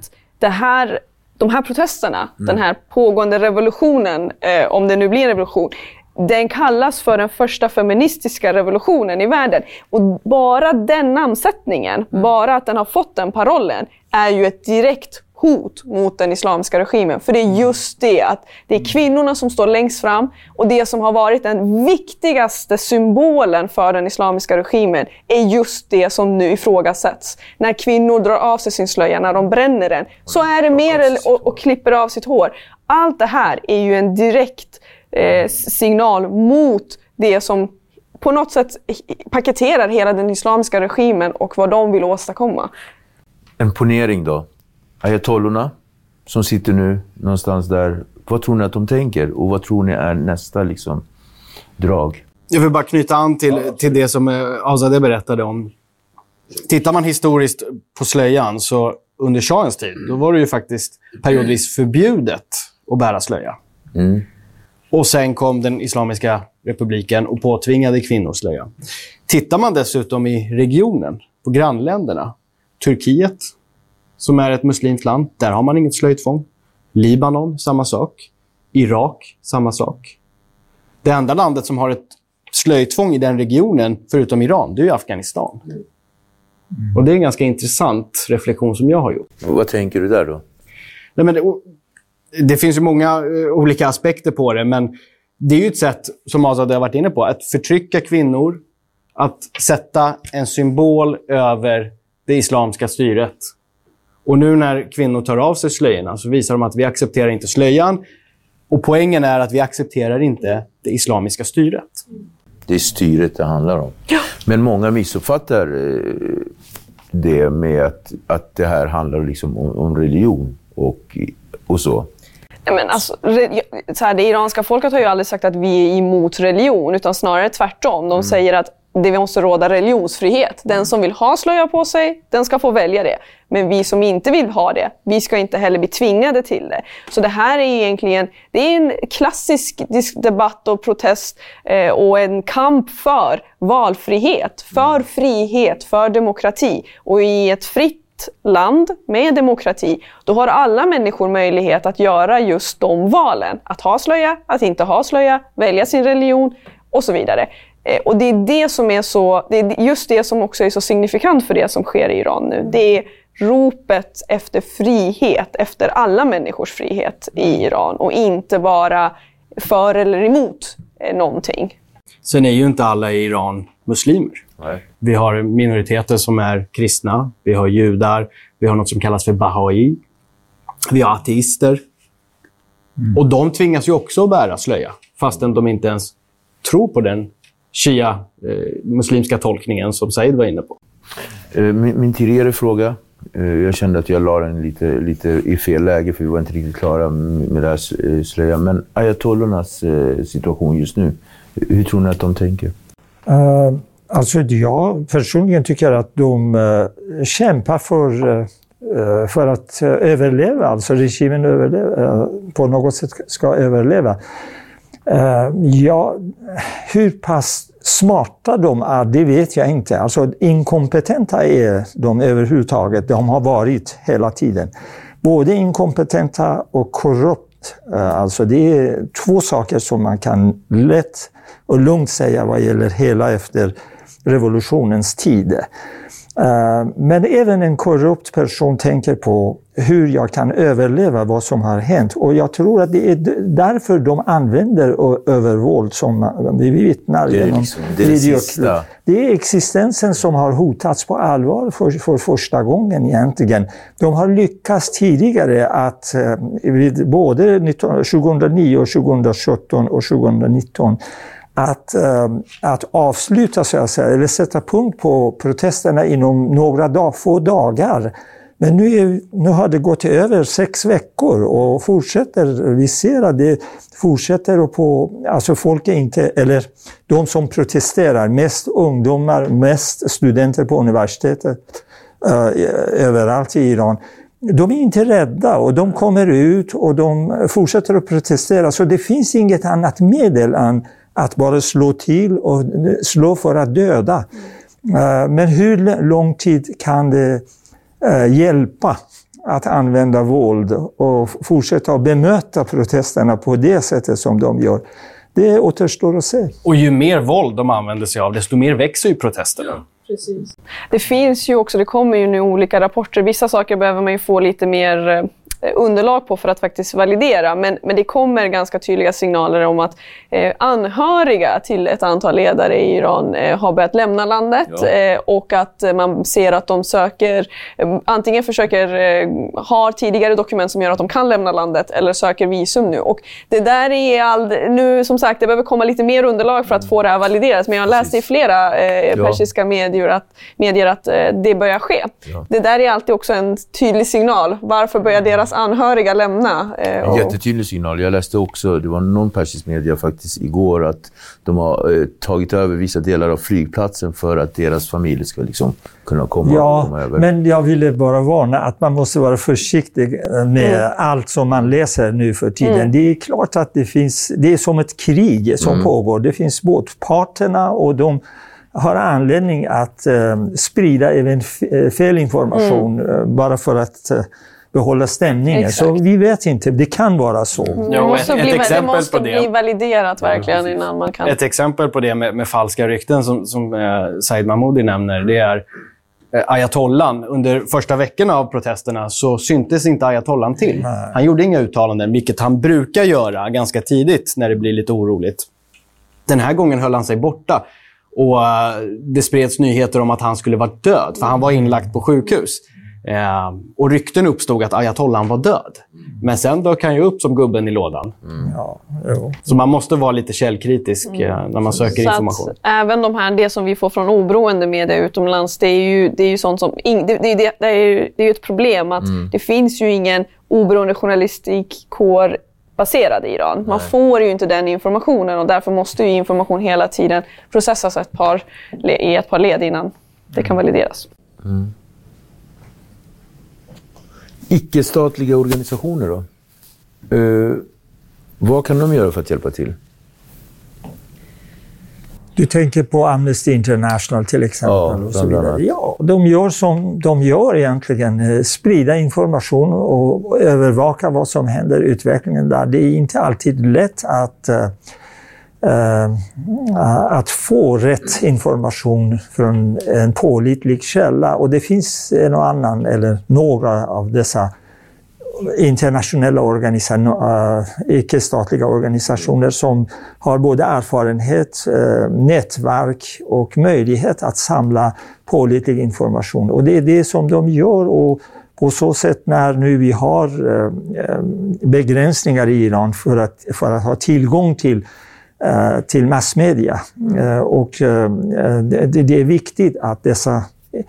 de här protesterna, den här pågående revolutionen, om det nu blir en revolution, den kallas för den första feministiska revolutionen i världen. Och bara den namnsättningen, bara att den har fått den parollen, är ju ett direkt hot mot den islamiska regimen. För det är just det, att det är kvinnorna som står längst fram, och det som har varit den viktigaste symbolen för den islamiska regimen är just det som nu ifrågasätts. När kvinnor drar av sig sin slöja, när de bränner den, så är det mer och klipper av sitt hår. Allt det här är ju en direkt signal mot det som på något sätt paketerar hela den islamiska regimen och vad de vill åstadkomma. En ponering då. Ayatollorna som sitter nu någonstans där. Vad tror ni att de tänker? Och vad tror ni är nästa drag? Jag vill bara knyta an till det som Azadeh berättade om. Tittar man historiskt på slöjan, så under shahens tid, då var det ju faktiskt periodvis förbjudet att bära slöja. Mm. Och sen kom den islamiska republiken och påtvingade kvinnors slöja. Tittar man dessutom i regionen, på grannländerna, Turkiet, som är ett muslimskt land, där har man inget slöjtvång. Libanon, samma sak. Irak, samma sak. Det enda landet som har ett slöjtvång i den regionen, förutom Iran, det är ju Afghanistan. Och det är en ganska intressant reflektion som jag har gjort. Vad tänker du där då? Nej, men det finns ju många olika aspekter på det, men det är ju ett sätt, som Azadeh har varit inne på, att förtrycka kvinnor, att sätta en symbol över det islamska styret. Och nu när kvinnor tar av sig slöjorna, så visar de att vi accepterar inte slöjan. Och poängen är att vi accepterar inte det islamiska styret. Det är styret det handlar om. Ja. Men många missuppfattar det med att det här handlar om religion och så. Men alltså, det iranska folket har ju aldrig sagt att vi är emot religion, utan snarare tvärtom. De säger att det måste råda religionsfrihet. Den som vill ha slöja på sig, den ska få välja det. Men vi som inte vill ha det, vi ska inte heller bli tvingade till det. Så det här är egentligen, det är en klassisk debatt och protest och en kamp för valfrihet, för frihet, för demokrati. Och i ett fritt land med demokrati, då har alla människor möjlighet att göra just de valen. Att ha slöja, att inte ha slöja, välja sin religion och så vidare. Och det är det som är så, det är just det som också är så signifikant för det som sker i Iran nu. Det är ropet efter frihet, efter alla människors frihet i Iran, och inte bara för eller emot någonting. Sen är ju inte alla i Iran muslimer. Nej. Vi har minoriteter som är kristna, vi har judar, vi har något som kallas för Bahai, vi har ateister. Och de tvingas ju också att bära slöja, fastän de inte ens tror på den muslimska tolkningen som Said var inne på. Min tidigare fråga, jag kände att jag la den lite i fel läge, för vi var inte riktigt klara med det här slöja. Men ayatollornas situation just nu, hur tror ni att de tänker? Alltså jag personligen tycker att de kämpar för att överleva, alltså regimen på något sätt ska överleva. Ja, hur pass smarta de är, det vet jag inte. Alltså inkompetenta är de överhuvudtaget. De har varit hela tiden. Både inkompetenta och korrupt. Alltså det är två saker som man kan lätt och lugnt säga vad gäller hela efter revolutionens tid. Men även en korrupt person tänker på hur jag kan överleva vad som har hänt. Och jag tror att det är därför de använder övervåld som vi vittnar genom videoklipp. Det är existensen som har hotats på allvar för första gången egentligen. De har lyckats tidigare att både 2009 och 2017 och 2019 att avsluta, så att säga, eller sätta punkt på protesterna inom några få dagar. Men nu har det gått över 6 veckor och fortsätter, vi ser att det fortsätter alltså folk är inte, eller de som protesterar, mest ungdomar, mest studenter på universitetet överallt i Iran. de är inte rädda och de kommer ut och de fortsätter att protestera. Så det finns inget annat medel än att bara slå till och slå för att döda. Men hur lång tid kan det hjälpa att använda våld och fortsätta att bemöta protesterna på det sättet som de gör? Det återstår att se. Och ju mer våld de använder sig av, desto mer växer ju protesterna. Precis. Det finns ju också, det kommer ju nu olika rapporter. Vissa saker behöver man ju få lite mer underlag på för att faktiskt validera. Men det kommer ganska tydliga signaler om att anhöriga till ett antal ledare i Iran har börjat lämna landet. Och att man ser att de söker, antingen har tidigare dokument som gör att de kan lämna landet eller söker visum nu. Och det där är nu som sagt, det behöver komma lite mer underlag för att få det här validerat. Men jag har läst i flera persiska medier att det börjar ske. Ja. Det där är alltid också en tydlig signal. Varför börjar deras anhöriga lämna? En jättetydlig signal. Jag läste också, det var någon persisk media faktiskt igår, att de har tagit över vissa delar av flygplatsen för att deras familj ska liksom kunna komma över. Men jag ville bara varna att man måste vara försiktig med allt som man läser nu för tiden. Det är klart att det är som ett krig som pågår. Det finns båtparterna och de har anledning att sprida även fel information bara för att behålla stämningen. Exakt. Så vi vet inte, det kan vara så. Det måste bli validerat verkligen innan man kan... Ett exempel på det med falska rykten som Said Mahmoudi nämner, det är ayatollan. Under första veckorna av protesterna så syntes inte ayatollan till. Han gjorde inga uttalanden, vilket han brukar göra ganska tidigt när det blir lite oroligt. Den här gången höll han sig borta. Och det spreds nyheter om att han skulle vara död, för han var inlagt på sjukhus. Och rykten uppstod att ayatollan var död. Men sen dök han ju upp som gubben i lådan. Så man måste vara lite källkritisk när man söker information. Även det som vi får från oberoende media utomlands, det är ju sånt som... Det är ju ett problem att det finns ju ingen oberoende journalistikkår baserad i Iran. Man får ju inte den informationen och därför måste ju information hela tiden processas i ett par led innan det kan valideras. Icke-statliga organisationer då? Vad kan de göra för att hjälpa till? Du tänker på Amnesty International till exempel. Ja, och så vidare. Ja, de gör som de gör egentligen. Sprida information och övervaka vad som händer, utvecklingen där. Det är inte alltid lätt att få rätt information från en pålitlig källa. Och det finns en och annan eller några av dessa internationella icke-statliga organisationer som har både erfarenhet, nätverk och möjlighet att samla pålitlig information. Och det är det som de gör, och på så sätt när nu vi har begränsningar i Iran för att ha tillgång till massmedia. Och det är viktigt att dessa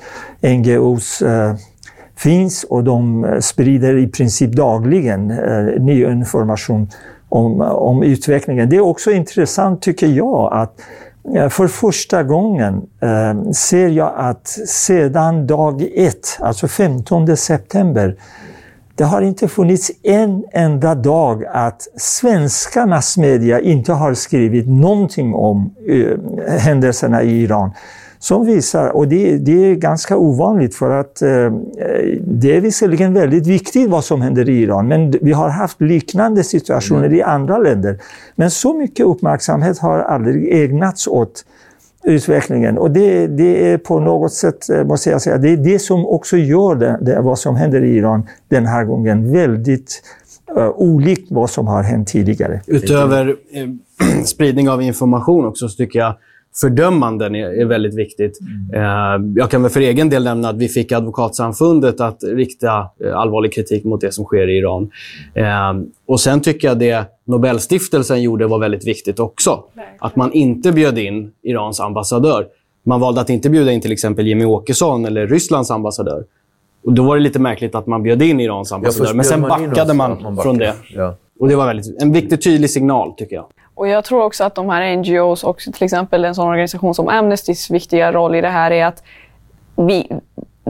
NGOs finns, och de sprider i princip dagligen ny information om utvecklingen. Det är också intressant, tycker jag, att för första gången ser jag att sedan dag 1, alltså 15 september, det har inte funnits en enda dag att svenska massmedia inte har skrivit någonting om händelserna i Iran. Som visar, och det är ganska ovanligt, för att det är visserligen väldigt viktigt vad som händer i Iran, men vi har haft liknande situationer i andra länder. Men så mycket uppmärksamhet har aldrig ägnats åt utvecklingen, och det är på något sätt, måste jag säga, det är det som också gör vad som händer i Iran den här gången väldigt olikt vad som har hänt tidigare. Utöver spridning av information också, så tycker jag fördömanden är väldigt viktigt. Jag kan väl för egen del nämna att vi fick advokatsamfundet att rikta allvarlig kritik mot det som sker i Iran. Och sen tycker jag det Nobelstiftelsen gjorde var väldigt viktigt också. Att man inte bjöd in Irans ambassadör. Man valde att inte bjuda in till exempel Jimmy Åkesson eller Rysslands ambassadör. Och då var det lite märkligt att man bjöd in Irans ambassadör. Men sen backade man från det. Ja. Och det var en viktig tydlig signal, tycker jag. Och jag tror också att de här NGOs och till exempel en sån organisation som Amnestys viktiga roll i det här är att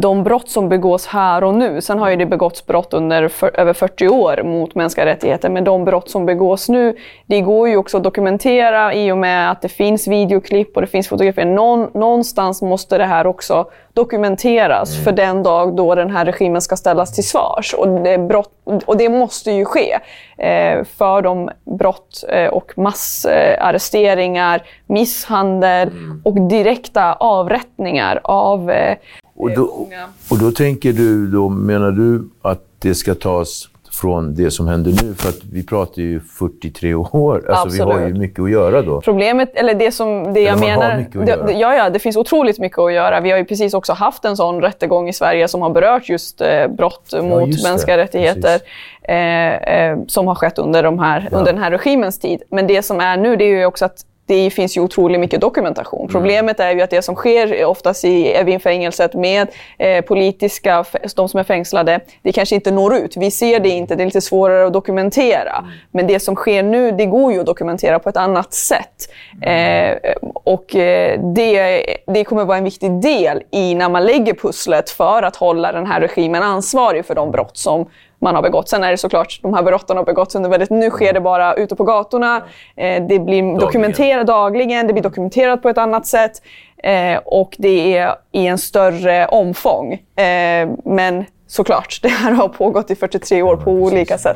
de brott som begås här och nu, sen har ju det begåtts brott under över 40 år mot mänskliga rättigheter, men de brott som begås nu, det går ju också att dokumentera i och med att det finns videoklipp och det finns fotografier. Någonstans måste det här också dokumenteras för den dag då den här regimen ska ställas till svars. Och det måste ju ske för de brott och massarresteringar, misshandel och direkta avrättningar av och då tänker du, menar du att det ska tas från det som händer nu? För att vi pratar ju 43 år, alltså absolut. Vi har ju mycket att göra då. Problemet, eller det jag menar, det finns otroligt mycket att göra. Vi har ju precis också haft en sån rättegång i Sverige som har berört just brott mot mänskliga rättigheter som har skett under den här regimens tid. Men det som är nu, det är ju också att det finns ju otroligt mycket dokumentation. Problemet är ju att det som sker oftast i Evin-fängelset med de som är fängslade, det kanske inte når ut. Vi ser det inte, det är lite svårare att dokumentera. Men det som sker nu, det går ju att dokumentera på ett annat sätt. Och det kommer vara en viktig del i när man lägger pusslet för att hålla den här regimen ansvarig för de brott som man har begått. Sen är det såklart, de här brotten har begåtts under väldigt... Nu sker det bara ute på gatorna. Det blir dokumenterat dagligen. Det blir dokumenterat på ett annat sätt. Och det är i en större omfång. Men såklart, det här har pågått i 43 år på olika sätt.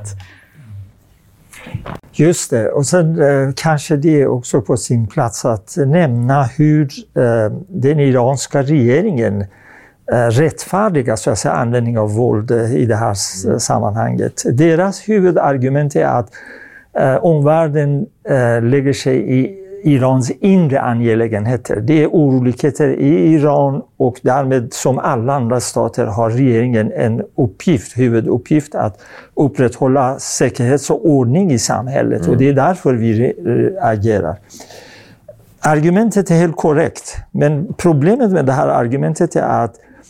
Just det. Och sen kanske det är också på sin plats att nämna hur den iranska regeringen rättfärdiga så att säga, användning av våld i det här sammanhanget. Deras huvudargument är att omvärlden lägger sig i Irans inre angelägenheter. Det är oroligheter i Iran och därmed som alla andra stater har regeringen en huvuduppgift att upprätthålla säkerhet och ordning i samhället och det är därför vi agerar. Argumentet är helt korrekt, men problemet med det här argumentet är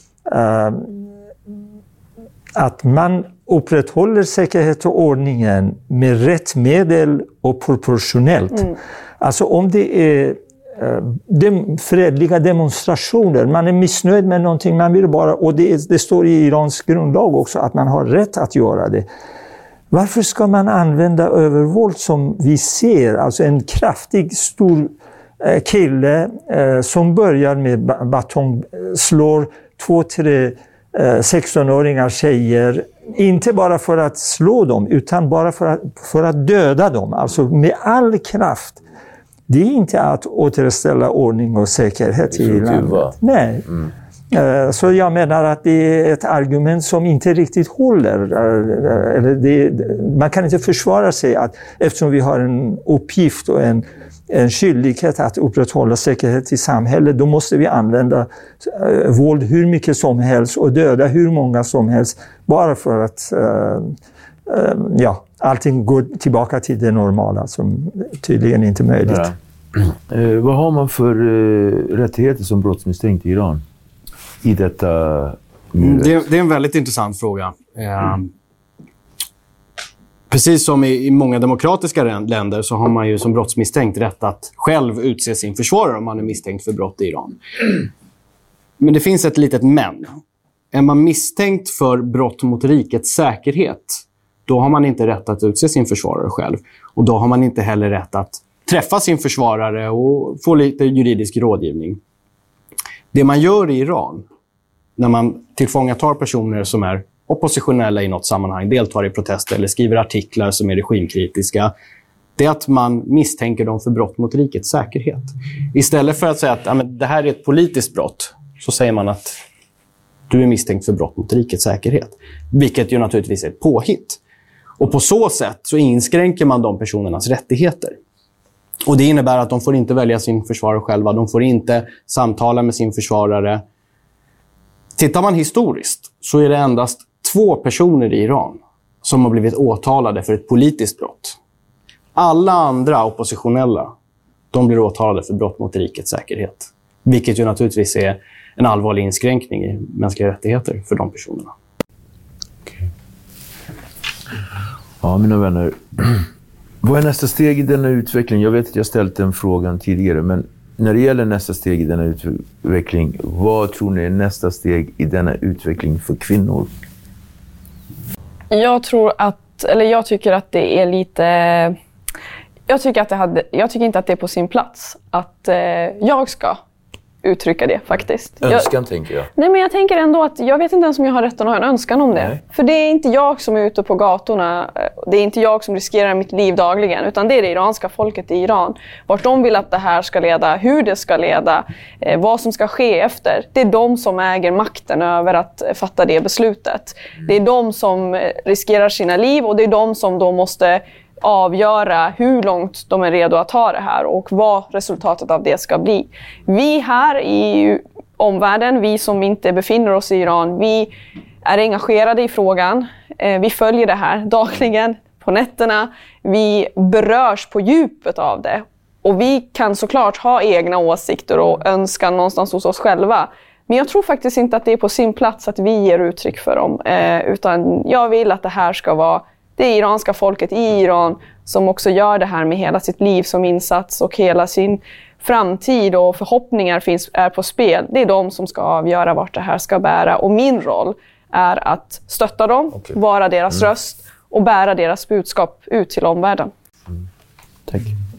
att man upprätthåller säkerhet och ordningen med rätt medel och proportionellt. Alltså om det är fredliga demonstrationer, man är missnöjd med någonting, man vill bara, och det står i Irans grundlag också att man har rätt att göra det. Varför ska man använda övervåld som vi ser, alltså en kraftig, stor kille som börjar med batong, slår 2-3 16-åringar tjejer, inte bara för att slå dem utan bara för att döda dem, alltså med all kraft. Det är inte att återställa ordning och säkerhet i landet. Nej. Så jag menar att det är ett argument som inte riktigt håller. Man kan inte försvara sig att eftersom vi har en uppgift och en skyldighet att upprätthålla säkerhet i samhället, då måste vi använda våld hur mycket som helst och döda hur många som helst bara för att allting går tillbaka till det normala som tydligen inte är möjligt. Vad har man för rättigheter som brottsmisstänkt i Iran i detta? Det är en väldigt intressant fråga. Precis som i många demokratiska länder så har man ju som brottsmisstänkt rätt att själv utse sin försvarare om man är misstänkt för brott i Iran. Men det finns ett litet men. Är man misstänkt för brott mot rikets säkerhet, då har man inte rätt att utse sin försvarare själv. Och då har man inte heller rätt att träffa sin försvarare och få lite juridisk rådgivning. Det man gör i Iran, när man tillfångatar personer som är oppositionella i något sammanhang, deltar i protester eller skriver artiklar som är regimkritiska, det är att man misstänker dem för brott mot rikets säkerhet. Istället för att säga att det här är ett politiskt brott, så säger man att du är misstänkt för brott mot rikets säkerhet. Vilket ju naturligtvis är ett påhitt. Och på så sätt så inskränker man de personernas rättigheter. Och det innebär att de får inte välja sin försvarare själva, de får inte samtala med sin försvarare. Tittar man historiskt så är det endast 2 personer i Iran som har blivit åtalade för ett politiskt brott. Alla andra oppositionella, de blir åtalade för brott mot rikets säkerhet. Vilket ju naturligtvis är en allvarlig inskränkning i mänskliga rättigheter för de personerna. Okay. Ja, mina vänner. Vad är nästa steg i denna utveckling? Jag vet att jag ställt den frågan tidigare, men När det gäller nästa steg i denna utveckling, vad tror ni är nästa steg i denna utveckling för kvinnor? Jag tycker att det är lite... Jag tycker inte att det är på sin plats att jag ska uttrycka det faktiskt. Tänker jag. Nej, men jag tänker ändå att jag vet inte ens om jag har rätt att ha en önskan om det. Nej. För det är inte jag som är ute på gatorna. Det är inte jag som riskerar mitt liv dagligen. Utan det är det iranska folket i Iran. Vart de vill att det här ska leda, hur det ska leda, vad som ska ske efter. Det är de som äger makten över att fatta det beslutet. Det är de som riskerar sina liv och det är de som då måste avgöra hur långt de är redo att ta det här och vad resultatet av det ska bli. Vi här i omvärlden, vi som inte befinner oss i Iran, vi är engagerade i frågan. Vi följer det här dagligen, på nätterna. Vi berörs på djupet av det. Och vi kan såklart ha egna åsikter och önskan någonstans hos oss själva. Men jag tror faktiskt inte att det är på sin plats att vi ger uttryck för dem. Utan jag vill att det här ska vara det iranska folket i Iran som också gör det här med hela sitt liv som insats och hela sin framtid och förhoppningar är på spel. Det är de som ska avgöra vart det här ska bära. Och min roll är att stötta dem, vara deras röst och bära deras budskap ut till omvärlden. Tack.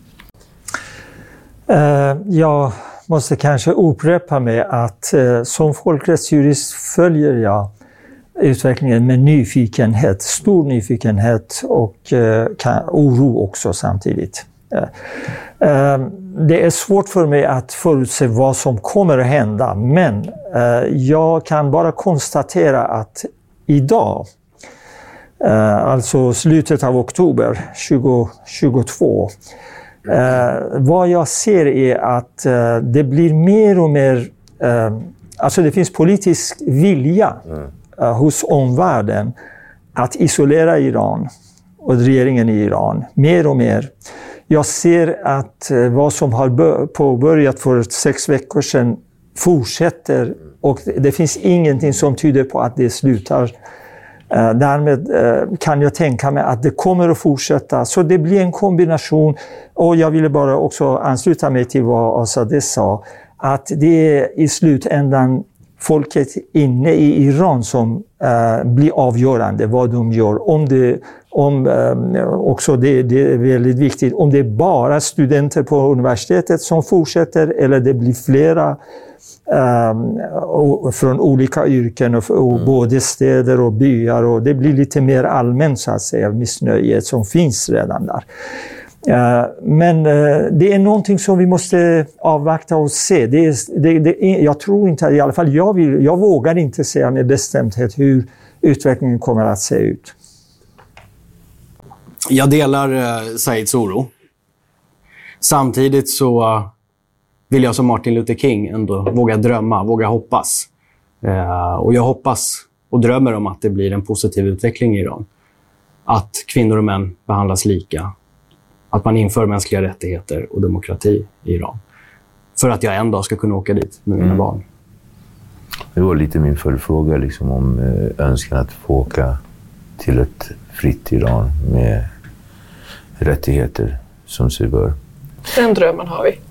Jag måste kanske upprepa mig att som folkrättsjurist följer jag utvecklingen med nyfikenhet, stor nyfikenhet och oro också samtidigt. Det är svårt för mig att förutse vad som kommer att hända, men jag kan bara konstatera att idag, alltså slutet av oktober 2022, vad jag ser är att det blir mer och mer, alltså det finns politisk vilja hos omvärlden att isolera Iran och regeringen i Iran mer och mer. Jag ser att vad som har påbörjat för 6 veckor sedan fortsätter och det finns ingenting som tyder på att det slutar. Därmed kan jag tänka mig att det kommer att fortsätta. Så det blir en kombination, och jag ville bara också ansluta mig till vad Azadeh sa, att det är i slutändan folket inne i Iran som blir avgörande vad de gör. Också det är väldigt viktigt, om det är bara studenter på universitetet som fortsätter eller det blir flera från olika yrken och både städer och byar, och det blir lite mer allmänt så att säga missnöjet som finns redan där. Men det är någonting som vi måste avvakta och se. Jag tror inte, i alla fall jag vågar inte säga med bestämdhet hur utvecklingen kommer att se ut. Jag delar Saids oro. Samtidigt så vill jag som Martin Luther King ändå våga drömma, våga hoppas. Och jag hoppas och drömmer om att det blir en positiv utveckling i Iran. Att kvinnor och män behandlas lika. Att man inför mänskliga rättigheter och demokrati i Iran. För att jag en dag ska kunna åka dit med mina barn. Det var lite min följdfråga liksom, om önskan att få åka till ett fritt Iran med rättigheter som sig bör. Den drömmen har vi.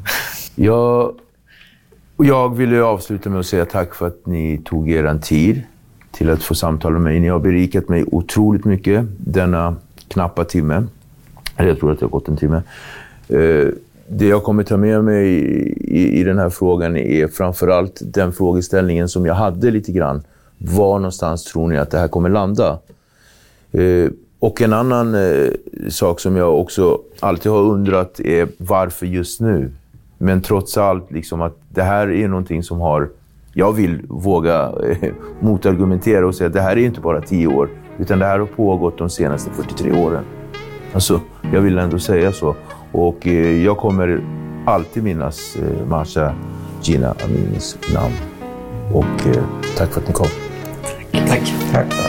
Jag ville avsluta med att säga tack för att ni tog er tid till att få samtala med mig. Ni har berikat mig otroligt mycket denna knappa timme. Eller jag tror att det har gått en timme. Det jag kommer ta med mig i den här frågan är framförallt den frågeställningen som jag hade lite grann. Var någonstans tror ni att det här kommer landa? Och en annan sak som jag också alltid har undrat är varför just nu? Men trots allt liksom att det här är någonting som jag vill våga motargumentera och säga att det här är inte bara 10 år, utan det här har pågått de senaste 43 åren. Alltså, jag vill ändå säga så. Och jag kommer alltid minnas Mahsa Jina Aminis namn. Och tack för att ni kom. Tack.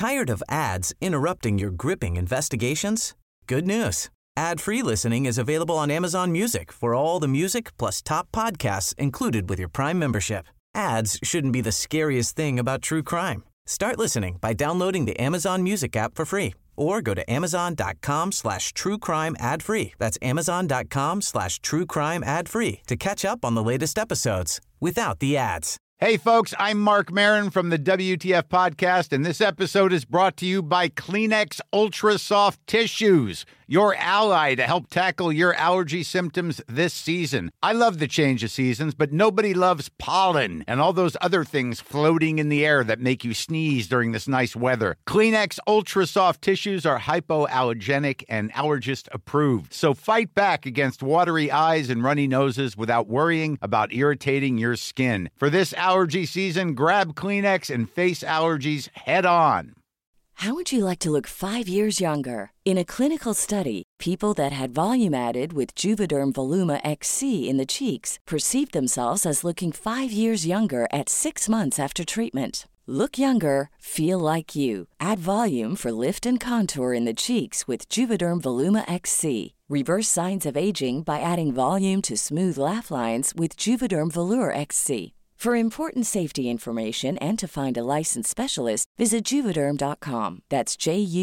Tired of ads interrupting your gripping investigations? Good news. Ad-free listening is available on Amazon Music for all the music plus top podcasts included with your Prime membership. Ads shouldn't be the scariest thing about true crime. Start listening by downloading the Amazon Music app for free or go to amazon.com/truecrime ad-free. That's amazon.com/truecrime ad-free to catch up on the latest episodes without the ads. Hey folks, I'm Mark Maron from the WTF Podcast, and this episode is brought to you by Kleenex Ultra Soft Tissues, your ally to help tackle your allergy symptoms this season. I love the change of seasons, but nobody loves pollen and all those other things floating in the air that make you sneeze during this nice weather. Kleenex Ultra Soft Tissues are hypoallergenic and allergist approved, so fight back against watery eyes and runny noses without worrying about irritating your skin. For this allergy season, grab Kleenex and face allergies head on. How would you like to look 5 years younger? In a clinical study, people that had volume added with Juvederm Voluma XC in the cheeks perceived themselves as looking 5 years younger at 6 months after treatment. Look younger, feel like you. Add volume for lift and contour in the cheeks with Juvederm Voluma XC. Reverse signs of aging by adding volume to smooth laugh lines with Juvederm Volure XC. For important safety information and to find a licensed specialist, visit Juvederm.com. That's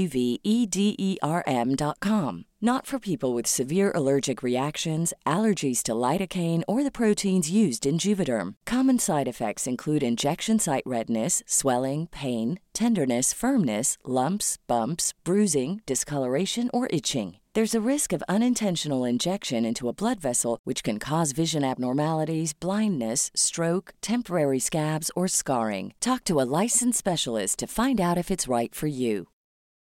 JUVEDERM.com. Not for people with severe allergic reactions, allergies to lidocaine, or the proteins used in Juvederm. Common side effects include injection site redness, swelling, pain, tenderness, firmness, lumps, bumps, bruising, discoloration, or itching. There's a risk of unintentional injection into a blood vessel, which can cause vision abnormalities, blindness, stroke, temporary scabs, or scarring. Talk to a licensed specialist to find out if it's right for you.